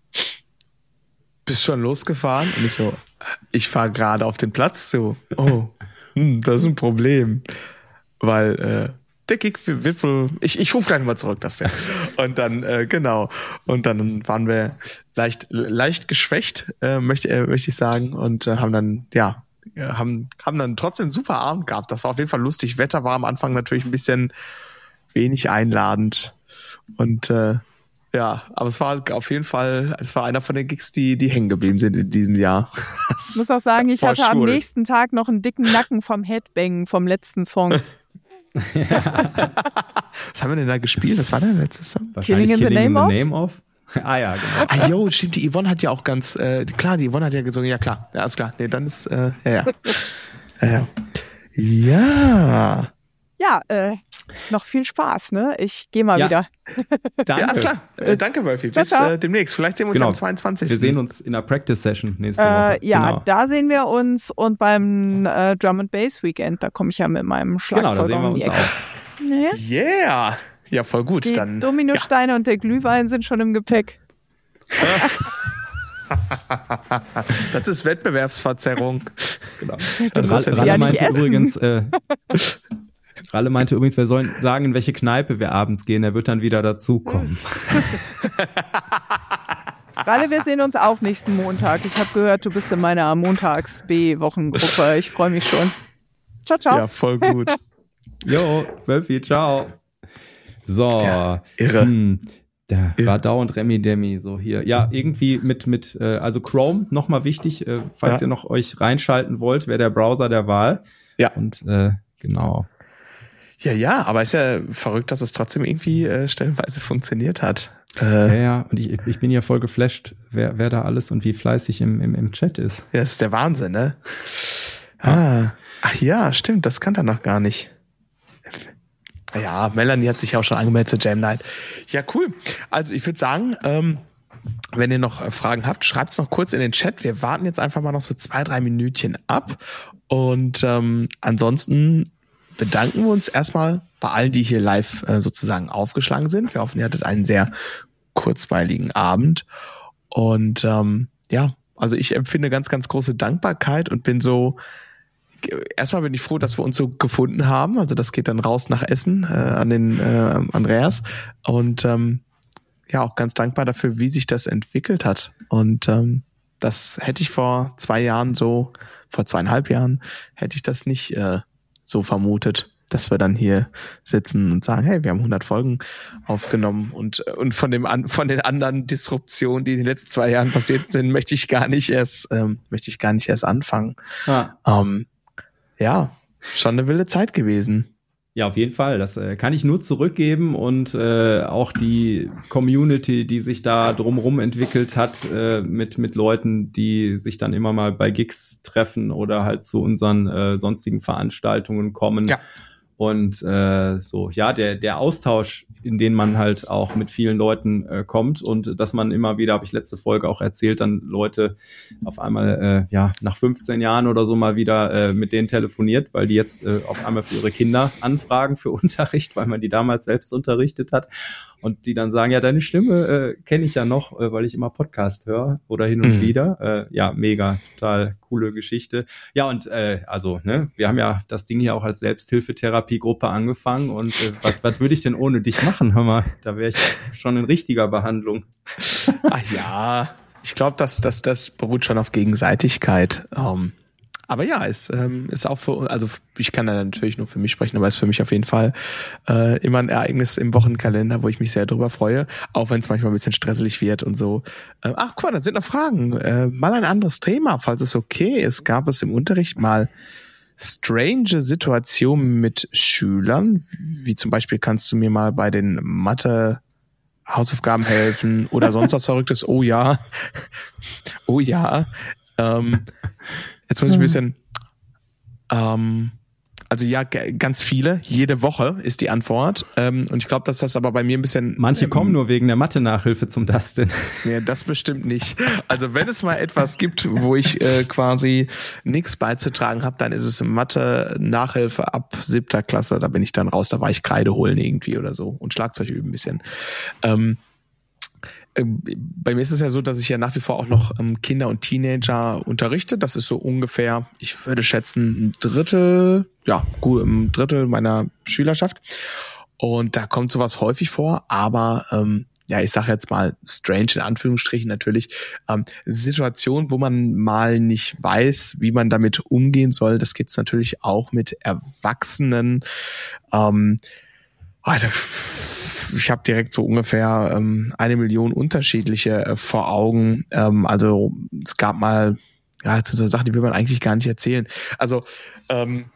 Bist schon losgefahren? Und ich so, ich fahre gerade auf den Platz zu. Oh, hm, das ist ein Problem. Weil äh, der Gig wird wohl, ich, ich rufe gleich mal zurück, das der. Und dann, äh, genau. Und dann waren wir leicht, leicht geschwächt, äh, möchte, äh, möchte ich sagen. Und äh, haben dann, ja, äh, haben, haben dann trotzdem einen super Abend gehabt. Das war auf jeden Fall lustig. Wetter war am Anfang natürlich ein bisschen wenig einladend. Und äh, ja, aber es war auf jeden Fall, es war einer von den Gigs, die, die hängen geblieben sind in diesem Jahr.
Ich muss auch sagen, ich
Voll
hatte am
schwul.
nächsten Tag noch einen dicken Nacken vom Headbang vom letzten Song.
Was haben wir denn da gespielt? Was war der letzte Song?
Wahrscheinlich
Killing in the
Killing in
Name
the
of?
Name of. Ah ja, genau.
Ah, jo, stimmt, die Yvonne hat ja auch ganz, äh, klar, die Yvonne hat ja gesungen, ja klar, ja, ist klar. Nee, dann ist, äh, ja, ja. ja, ja. Ja.
Ja, äh, noch viel Spaß, ne? Ich gehe mal
Ja.
wieder.
Danke.
Ja, alles klar. Äh, danke, Wölfi. Bis
Ciao, ciao.
äh, demnächst. Vielleicht sehen wir uns
Genau.
am zweiundzwanzigsten
Wir sehen uns in der Practice-Session nächste
Äh,
Woche.
ja,
genau.
da sehen wir uns und beim äh, Drum and Bass Weekend, da komme ich ja mit meinem
Genau,
Schlagzeug
da sehen wir
um die
uns
Ecke.
auch.
Ne?
Yeah. Ja, voll gut.
Die
Dann,
Dominosteine und der Glühwein sind schon im Gepäck.
das ist Wettbewerbsverzerrung.
Genau.
Das
Ralle,
müssen wir
Ralle
ja nicht
meinte
essen.
übrigens, äh, Ralle meinte übrigens, wir sollen sagen, in welche Kneipe wir abends gehen. Er wird dann wieder dazukommen.
Ralle, wir sehen uns auch nächsten Montag. Ich habe gehört, du bist in meiner Montags-B-Wochengruppe. Ich freue mich schon. Ciao, ciao.
Ja, voll gut.
Jo, Wölfi, ciao. So.
Der irre.
Hm, der
Irre.
Radau und Remi Demi, so hier. Ja, irgendwie mit, mit, äh, also Chrome, nochmal wichtig, äh, falls
Ja.
ihr noch euch reinschalten wollt, wäre der Browser der Wahl.
Ja.
Und, äh, genau.
Ja, ja, aber ist ja verrückt, dass es trotzdem irgendwie äh, stellenweise funktioniert hat. Äh,
Ja, ja, und ich, ich bin ja voll geflasht, wer, wer da alles und wie fleißig im, im, im Chat ist.
Ja, das ist der Wahnsinn, ne? Ah, ach ja, stimmt, das kannte er noch gar nicht. Ja, Melanie hat sich auch schon angemeldet zur Jam Night. Ja, cool. Also ich würde sagen, ähm, wenn ihr noch äh, Fragen habt, schreibt es noch kurz in den Chat. Wir warten jetzt einfach mal noch so zwei, drei Minütchen ab. Und ähm, ansonsten bedanken wir uns erstmal bei allen, die hier live äh, sozusagen aufgeschlagen sind. Wir hoffen, ihr hattet einen sehr kurzweiligen Abend. Und ähm, ja, also ich empfinde ganz, ganz große Dankbarkeit und bin so, erstmal bin ich froh, dass wir uns so gefunden haben. Also das geht dann raus nach Essen äh, an den äh, Andreas. Und ähm, ja, auch ganz dankbar dafür, wie sich das entwickelt hat. Und ähm, das hätte ich vor zwei Jahren so, vor zweieinhalb Jahren, hätte ich das nicht äh, so vermutet, dass wir dann hier sitzen und sagen, hey, wir haben hundert Folgen aufgenommen und und von dem an, von den anderen Disruptionen, die in den letzten zwei Jahren passiert sind, möchte ich gar nicht erst ähm, möchte ich gar nicht erst anfangen.
Ah.
Ähm, ja, schon eine wilde Zeit gewesen.
Ja, auf jeden Fall. Das äh, kann ich nur zurückgeben und äh, auch die Community, die sich da drumherum entwickelt hat, äh, mit mit Leuten, die sich dann immer mal bei Gigs treffen oder halt zu unseren äh, sonstigen Veranstaltungen kommen.
Ja.
Und äh, so, ja, der der Austausch, in den man halt auch mit vielen Leuten äh, kommt und dass man immer wieder, habe ich letzte Folge auch erzählt, dann Leute auf einmal, äh, ja, nach fünfzehn Jahren oder so mal wieder äh, mit denen telefoniert, weil die jetzt äh, auf einmal für ihre Kinder anfragen für Unterricht, weil man die damals selbst unterrichtet hat. Und die dann sagen, ja, deine Stimme äh, kenne ich ja noch, äh, weil ich immer Podcast höre oder hin und
Mhm.
wieder. Äh, ja, mega, total coole Geschichte. Ja, und äh, also, ne, wir haben ja das Ding hier auch als Selbsthilfetherapiegruppe angefangen und äh, was, was würde ich denn ohne dich machen? Hör mal, da wäre ich schon in richtiger Behandlung.
Ach ja, ich glaube, dass das, das beruht schon auf Gegenseitigkeit. Ähm, aber ja, es ähm, ist auch für, also ich kann da natürlich nur für mich sprechen, aber es ist für mich auf jeden Fall äh, immer ein Ereignis im Wochenkalender, wo ich mich sehr drüber freue, auch wenn es manchmal ein bisschen stresselig wird und so. Äh, ach, guck mal, da sind noch Fragen. Äh, mal ein anderes Thema, falls es okay ist. Gab es im Unterricht mal strange Situationen mit Schülern, wie zum Beispiel kannst du mir mal bei den Mathe Hausaufgaben helfen oder sonst was Verrücktes? Oh ja, oh ja. Ähm, jetzt muss ich ein bisschen, ähm, also ja, g- ganz viele, jede Woche ist die Antwort. Ähm, und ich glaube, dass das aber bei mir ein bisschen...
Manche
ähm,
kommen nur wegen der Mathe-Nachhilfe zum Dustin.
Nee, das bestimmt nicht. Also wenn es mal etwas gibt, wo ich äh, quasi nichts beizutragen habe, dann ist es Mathe-Nachhilfe ab siebter Klasse. Da bin ich dann raus, da war ich Kreide holen irgendwie oder so und Schlagzeug üben ein bisschen. Ähm, äh, bei mir ist es ja so, dass ich ja nach wie vor auch noch ähm, Kinder und Teenager unterrichte. Das ist so ungefähr, ich würde schätzen, ein Drittel, ja, gut, ein Drittel meiner Schülerschaft. Und da kommt sowas häufig vor, aber ähm, ja, ich sage jetzt mal strange in Anführungsstrichen natürlich, ähm, Situationen, wo man mal nicht weiß, wie man damit umgehen soll, das gibt's natürlich auch mit Erwachsenen. Ähm, Alter, ich habe direkt so ungefähr ähm, eine Million unterschiedliche äh, vor Augen. Ähm, also es gab mal, ja, das sind so Sachen, die will man eigentlich gar nicht erzählen. Also ähm,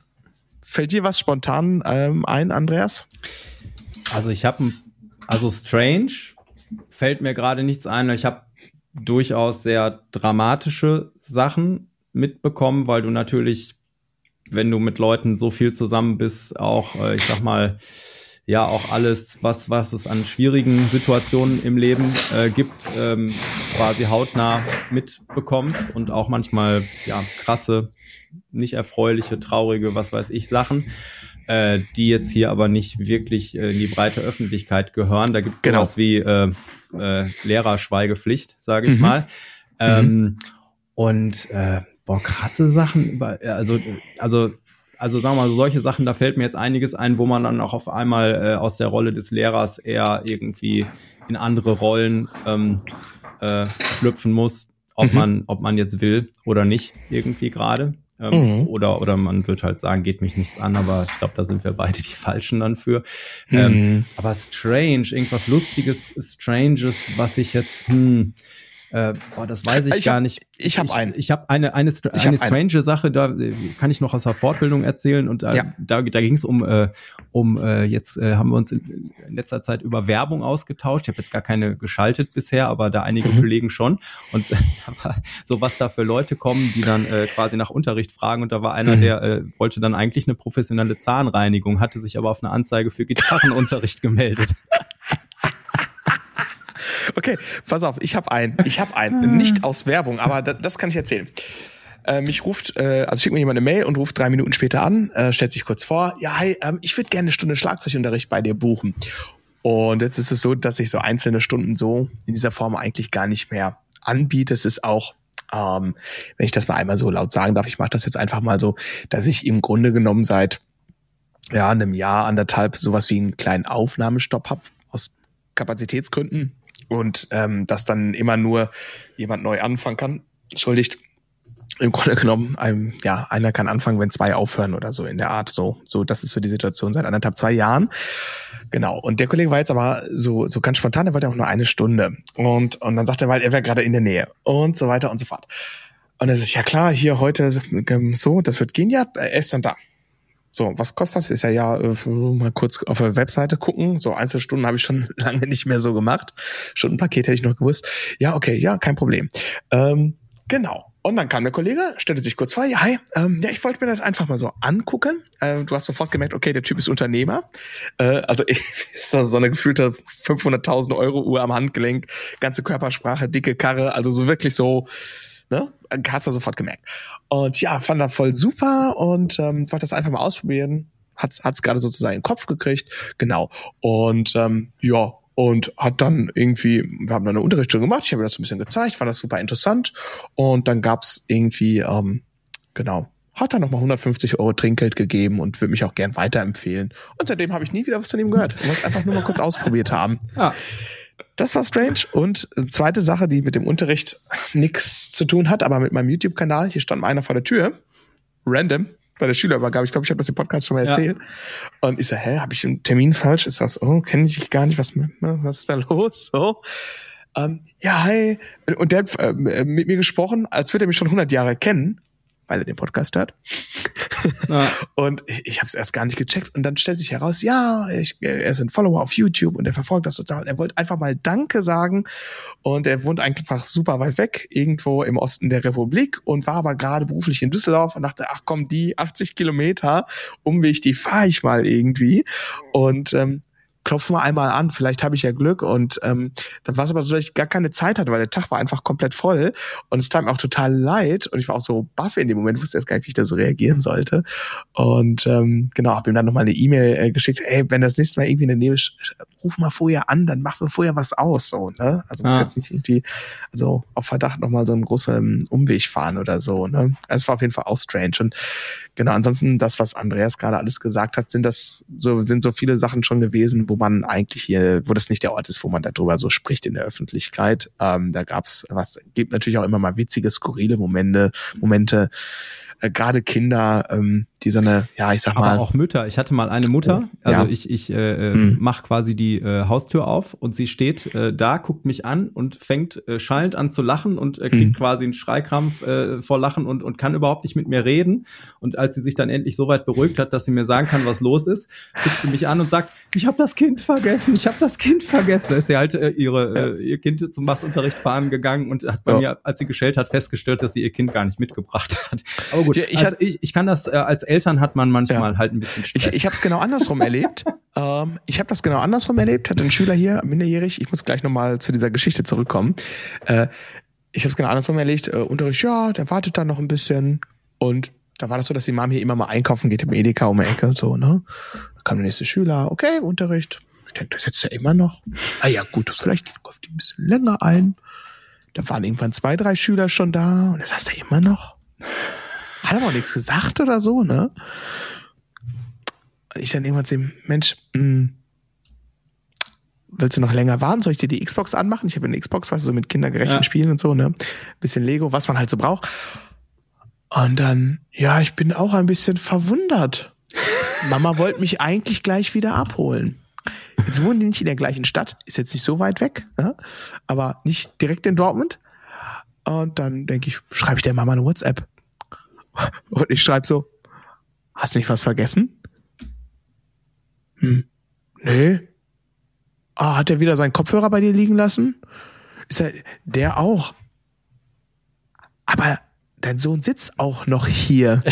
fällt dir was spontan ähm, ein, Andreas?
Also ich habe, also strange fällt mir gerade nichts ein. Ich habe durchaus sehr dramatische Sachen mitbekommen, weil du natürlich, wenn du mit Leuten so viel zusammen bist, auch, äh, ich sag mal, ja, auch alles, was, was es an schwierigen Situationen im Leben äh, gibt, ähm, quasi hautnah mitbekommst und auch manchmal, ja, krasse, nicht erfreuliche, traurige, was weiß ich, Sachen, äh, die jetzt hier aber nicht wirklich äh, in die breite Öffentlichkeit gehören. Da gibt es
Genau.
sowas wie äh, äh, Lehrerschweigepflicht, sage ich
Mhm.
mal. Ähm, und äh, boah, krasse Sachen, über- also, also Also sagen wir mal, so solche Sachen, da fällt mir jetzt einiges ein, wo man dann auch auf einmal äh, aus der Rolle des Lehrers eher irgendwie in andere Rollen ähm, äh, schlüpfen muss, ob
Mhm.
man ob man jetzt will oder nicht irgendwie gerade. Ähm, mhm. oder, oder man wird halt sagen, geht mich nichts an, aber ich glaube, da sind wir beide die Falschen dann für. Mhm. Ähm, aber strange, irgendwas Lustiges, Stranges, was ich jetzt, hm, Äh, boah, das weiß ich,
ich
gar
hab,
nicht.
Ich habe einen.
Ich habe eine eine, str- eine strange eine. Sache, da kann ich noch aus der Fortbildung erzählen. Und da, ja. da, da ging es um, äh, um äh, jetzt äh, haben wir uns in, in letzter Zeit über Werbung ausgetauscht. Ich habe jetzt gar keine geschaltet bisher, aber da einige mhm. Kollegen schon. Und äh, da war so, was da für Leute kommen, die dann äh, quasi nach Unterricht fragen. Und da war einer, mhm. der äh, wollte dann eigentlich eine professionelle Zahnreinigung, hatte sich aber auf eine Anzeige für Gitarrenunterricht gemeldet.
Okay, pass auf, ich habe einen. Ich habe einen. Nicht aus Werbung, aber das, das kann ich erzählen. Äh, mich ruft, äh, also schickt mir jemand eine Mail und ruft drei Minuten später an, äh, stellt sich kurz vor, ja, hi, ähm, ich würde gerne eine Stunde Schlagzeugunterricht bei dir buchen. Und jetzt ist es so, dass ich so einzelne Stunden so in dieser Form eigentlich gar nicht mehr anbiete. Es ist auch, ähm, wenn ich das mal einmal so laut sagen darf, ich mache das jetzt einfach mal so, dass ich im Grunde genommen seit ja einem Jahr, anderthalb sowas wie einen kleinen Aufnahmestopp habe, aus Kapazitätsgründen. Und ähm, dass dann immer nur jemand neu anfangen kann. Entschuldigt. Im Grunde genommen, einem, ja, einer kann anfangen, wenn zwei aufhören oder so in der Art. So, so, das ist so die Situation seit anderthalb, zwei Jahren. Genau. Und der Kollege war jetzt aber so, so ganz spontan, der wollte auch nur eine Stunde. Und, und dann sagt er, weil er wäre gerade in der Nähe und so weiter und so fort. Und es ist ja klar, hier heute so, das wird gehen, ja, er ist dann da. So, was kostet das? Ist ja ja äh, mal kurz auf der Webseite gucken. So Einzelstunden habe ich schon lange nicht mehr so gemacht. Stundenpaket hätte ich noch gewusst. Ja, okay, ja, kein Problem. Ähm, genau. Und dann kam der Kollege, stellte sich kurz vor, ja, hi, ähm, ja, ich wollte mir das einfach mal so angucken. Äh, du hast sofort gemerkt, okay, der Typ ist Unternehmer. Äh, also ich, ist das so eine gefühlte fünfhunderttausend Euro Uhr am Handgelenk, ganze Körpersprache, dicke Karre, also so wirklich so, ne? Hat's da sofort gemerkt. Und ja, fand das voll super und ähm, wollte das einfach mal ausprobieren. Hat's hat's gerade sozusagen in den Kopf gekriegt. Genau. Und ähm, ja, und hat dann irgendwie, wir haben dann eine Unterrichtsstunde gemacht, ich habe mir das so ein bisschen gezeigt, fand das super interessant. Und dann gab's irgendwie, ähm, genau, hat dann nochmal hundertfünfzig Euro Trinkgeld gegeben und würde mich auch gern weiterempfehlen. Und seitdem habe ich nie wieder was von ihm gehört. Wir wollen es einfach nur mal kurz ausprobiert haben. Ja. Das war strange. Und zweite Sache, die mit dem Unterricht nichts zu tun hat, aber mit meinem YouTube-Kanal. Hier stand mal einer vor der Tür. Random. Bei der Schülerübergabe. Ich glaube, ich habe das im Podcast schon mal erzählt. Ja. Und ich so, hä, habe ich einen Termin falsch? Ist das, oh, kenne ich dich gar nicht. Was, was ist da los? So. Ähm, ja, hi. Und der hat äh, mit mir gesprochen, als würde er mich schon hundert Jahre kennen, weil er den Podcast hört. Ja. Und ich, ich habe es erst gar nicht gecheckt. Und dann stellt sich heraus, ja, ich, er ist ein Follower auf YouTube und er verfolgt das total. Er wollte einfach mal Danke sagen. Und er wohnt einfach super weit weg, irgendwo im Osten der Republik und war aber gerade beruflich in Düsseldorf und dachte, ach komm, die achtzig Kilometer Umweg, die fahre ich mal irgendwie. Und ähm, klopfen wir einmal an, vielleicht habe ich ja Glück. Und ähm, dann war es aber so, dass ich gar keine Zeit hatte, weil der Tag war einfach komplett voll und es tat mir auch total leid und ich war auch so baff in dem Moment, wusste erst gar nicht, wie ich da so reagieren sollte. Und ähm, genau, habe ihm dann nochmal eine E-Mail äh, geschickt, ey, wenn das nächste Mal irgendwie in der Nähe ist, ruf mal vorher an, dann machen wir vorher was aus. So, ne? Also muss ah. jetzt nicht irgendwie, also auf Verdacht nochmal so einen großen Umweg fahren oder so. Ne? Es war auf jeden Fall auch strange. Und genau, ansonsten das, was Andreas gerade alles gesagt hat, sind das so, sind so viele Sachen schon gewesen, wo man eigentlich hier, wo das nicht der Ort ist, wo man darüber so spricht in der Öffentlichkeit. Ähm, da gab's was, gibt natürlich auch immer mal witzige, skurrile Momente, Momente, äh, gerade Kinder, ähm, die so eine, ja, ich sag mal.
Aber auch Mütter. Ich hatte mal eine Mutter, also ja. ich, ich äh, mhm. mache quasi die äh, Haustür auf und sie steht äh, da, guckt mich an und fängt äh, schallend an zu lachen und äh, kriegt mhm. quasi einen Schreikrampf äh, vor Lachen und, und kann überhaupt nicht mit mir reden. Und als sie sich dann endlich so weit beruhigt hat, dass sie mir sagen kann, was los ist, guckt sie mich an und sagt, ich habe das Kind vergessen, ich habe das Kind vergessen. Da ist sie halt äh, ihre, ja. äh, ihr Kind zum Bassunterricht fahren gegangen und hat bei ja. mir, als sie gestellt hat, festgestellt, dass sie ihr Kind gar nicht mitgebracht hat. Aber gut, ja, ich, also ich, ich kann das, äh, als Eltern hat man manchmal ja. halt ein bisschen Stress.
Ich, ich habe es genau andersrum erlebt. Ähm, ich habe das genau andersrum erlebt. Hatte einen Schüler hier, minderjährig. Ich muss gleich nochmal zu dieser Geschichte zurückkommen. Äh, ich habe es genau andersrum erlebt. Äh, Unterricht, ja, der wartet dann noch ein bisschen. Und da war das so, dass die Mom hier immer mal einkaufen geht im Edeka um die Ecke und so, ne? Da kam der nächste Schüler. Okay, Unterricht. Ich denke, das setzt er immer noch. Ah ja, gut, vielleicht kauft die ein bisschen länger ein. Da waren irgendwann zwei, drei Schüler schon da. Und da saß der immer noch. Hat aber auch nichts gesagt oder so, ne? Und ich dann irgendwann zu ihm, Mensch, mh, willst du noch länger warten? Soll ich dir die Xbox anmachen? Ich habe eine Xbox, weißt du, so mit kindergerechten ja. Spielen und so, ne? Bisschen Lego, was man halt so braucht. Und dann, ja, ich bin auch ein bisschen verwundert. Mama wollte mich eigentlich gleich wieder abholen. Jetzt wohnen die nicht in der gleichen Stadt, ist jetzt nicht so weit weg, ja, aber nicht direkt in Dortmund. Und dann denke ich, schreibe ich der Mama eine WhatsApp. Und ich schreibe so, hast du nicht was vergessen? Hm, nee. Ah, hat er wieder seinen Kopfhörer bei dir liegen lassen? Ist er, der auch. Aber dein Sohn sitzt auch noch hier.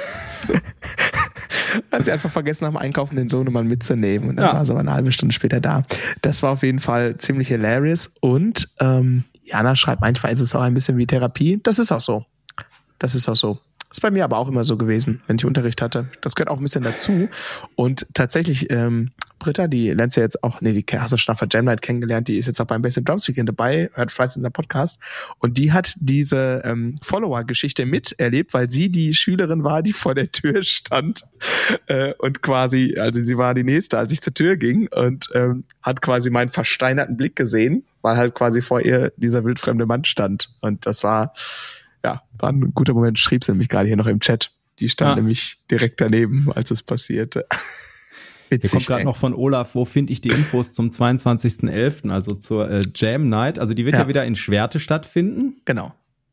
Hat sie einfach vergessen, nach dem Einkaufen den Sohnemann mitzunehmen. Und dann ja. war sie aber eine halbe Stunde später da. Das war auf jeden Fall ziemlich hilarious. Und ähm, Jana schreibt, manchmal ist es auch ein bisschen wie Therapie. Das ist auch so. Das ist auch so. Ist bei mir aber auch immer so gewesen, wenn ich Unterricht hatte. Das gehört auch ein bisschen dazu. Und tatsächlich, ähm, Britta, die lernst du jetzt auch, nee, die hast du schon auf der Jam Night kennengelernt, die ist jetzt auch beim Best in Drums Weekend dabei, hört fleißig unseren Podcast. Und die hat diese ähm, Follower-Geschichte miterlebt, weil sie die Schülerin war, die vor der Tür stand. Äh, und quasi, also sie war die Nächste, als ich zur Tür ging und ähm, hat quasi meinen versteinerten Blick gesehen, weil halt quasi vor ihr dieser wildfremde Mann stand. Und das war... Ja, war ein guter Moment, schrieb sie nämlich gerade hier noch im Chat. Die stand ah. nämlich direkt daneben, als es passierte.
Witzig, hier kommt gerade noch von Olaf, wo finde ich die Infos zum zweiundzwanzigsten elften, also zur äh, Jam Night. Also die wird ja. ja wieder in Schwerte stattfinden.
Genau.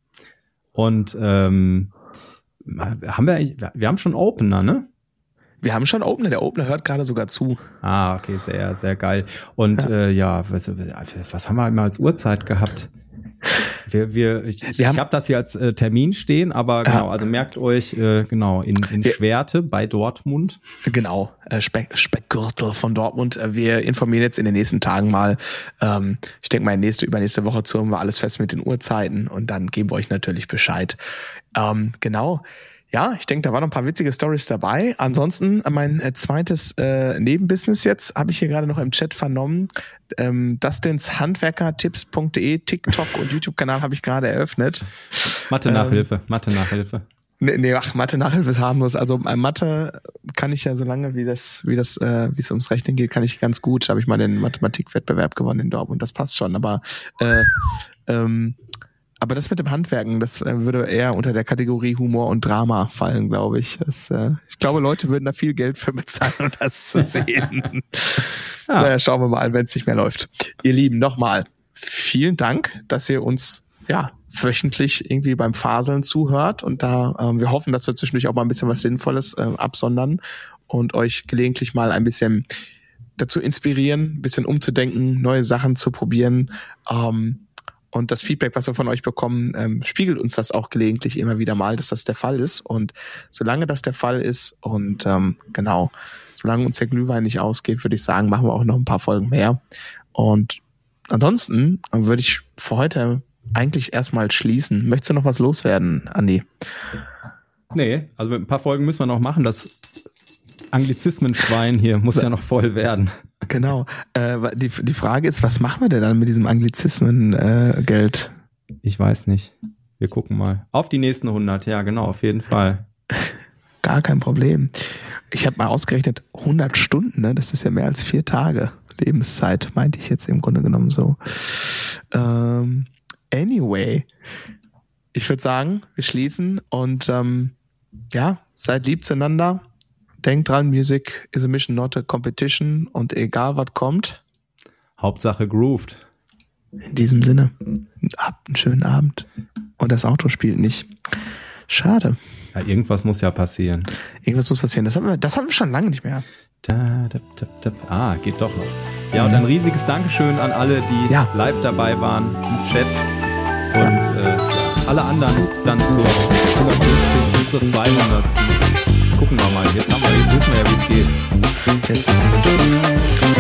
Und ähm, haben wir, wir haben schon Opener, ne?
Wir haben schon Opener, der Opener hört gerade sogar zu.
Ah, okay, sehr, sehr geil. Und ja, äh, ja was, was haben wir immer als Uhrzeit gehabt? Wir, wir, ich ich habe das hier als äh, Termin stehen, aber genau, also merkt euch, äh, genau, in, in Schwerte bei Dortmund.
Genau, äh, Speck, Speckgürtel von Dortmund. Wir informieren jetzt in den nächsten Tagen mal, ähm, ich denke mal nächste, übernächste Woche zu haben wir alles fest mit den Uhrzeiten und dann geben wir euch natürlich Bescheid. Ähm, genau. Ja, ich denke, da waren noch ein paar witzige Storys dabei. Ansonsten mein äh, zweites äh, Nebenbusiness jetzt, habe ich hier gerade noch im Chat vernommen. Ähm, Dustins Handwerkertipps punkt de, TikTok und YouTube-Kanal habe ich gerade eröffnet.
Mathe-Nachhilfe, ähm, Mathe-Nachhilfe.
Nee, nee, ach, Mathe-Nachhilfe ist harmlos. Also äh, Mathe kann ich ja so lange, wie das, wie das, äh, wie es ums Rechnen geht, kann ich ganz gut. Da habe ich mal den Mathematikwettbewerb gewonnen in Dortmund. Das passt schon, aber äh, ähm, Aber das mit dem Handwerken, das äh, würde eher unter der Kategorie Humor und Drama fallen, glaube ich. Das, äh, ich glaube, Leute würden da viel Geld für bezahlen, um das zu sehen. Ja. Naja, schauen wir mal, wenn es nicht mehr läuft. Ihr Lieben, nochmal vielen Dank, dass ihr uns ja wöchentlich irgendwie beim Faseln zuhört. Und da ähm, wir hoffen, dass wir zwischendurch auch mal ein bisschen was Sinnvolles äh, absondern und euch gelegentlich mal ein bisschen dazu inspirieren, ein bisschen umzudenken, neue Sachen zu probieren. Ähm, Und das Feedback, was wir von euch bekommen, ähm, spiegelt uns das auch gelegentlich immer wieder mal, dass das der Fall ist. Und solange das der Fall ist und ähm, genau, solange uns der Glühwein nicht ausgeht, würde ich sagen, machen wir auch noch ein paar Folgen mehr. Und ansonsten würde ich für heute eigentlich erstmal schließen. Möchtest du noch was loswerden, Andi?
Nee, also mit ein paar Folgen müssen wir noch machen. Das Anglizismenschwein hier muss ja noch voll werden.
Genau. Äh, die, die Frage ist, was machen wir denn dann mit diesem Anglizismen-Geld?
Äh, ich weiß nicht. Wir gucken mal. Auf die nächsten hundert, ja genau, auf jeden Fall.
Gar kein Problem. Ich habe mal ausgerechnet, hundert Stunden, ne? Das ist ja mehr als vier Tage Lebenszeit, meinte ich jetzt im Grunde genommen so. Ähm, anyway, ich würde sagen, wir schließen und ähm, ja, seid lieb zueinander. Denkt dran, Music is a mission, not a competition. Und egal, was kommt.
Hauptsache grooved.
In diesem Sinne, habt einen schönen Abend. Und das Auto spielt nicht. Schade.
Ja, irgendwas muss ja passieren.
Irgendwas muss passieren. Das haben wir, das haben wir schon lange nicht mehr.
Da, da, da, da. Ah, geht doch noch. Ja, und ein riesiges Dankeschön an alle, die ja. live dabei waren im Chat. Und äh, ja, alle anderen dann zur hundertfünfzig, zur zweihundert. Gucken wir mal. Jetzt haben wir, jetzt wissen wir ja, wie es geht.
Jetzt wissen wir es.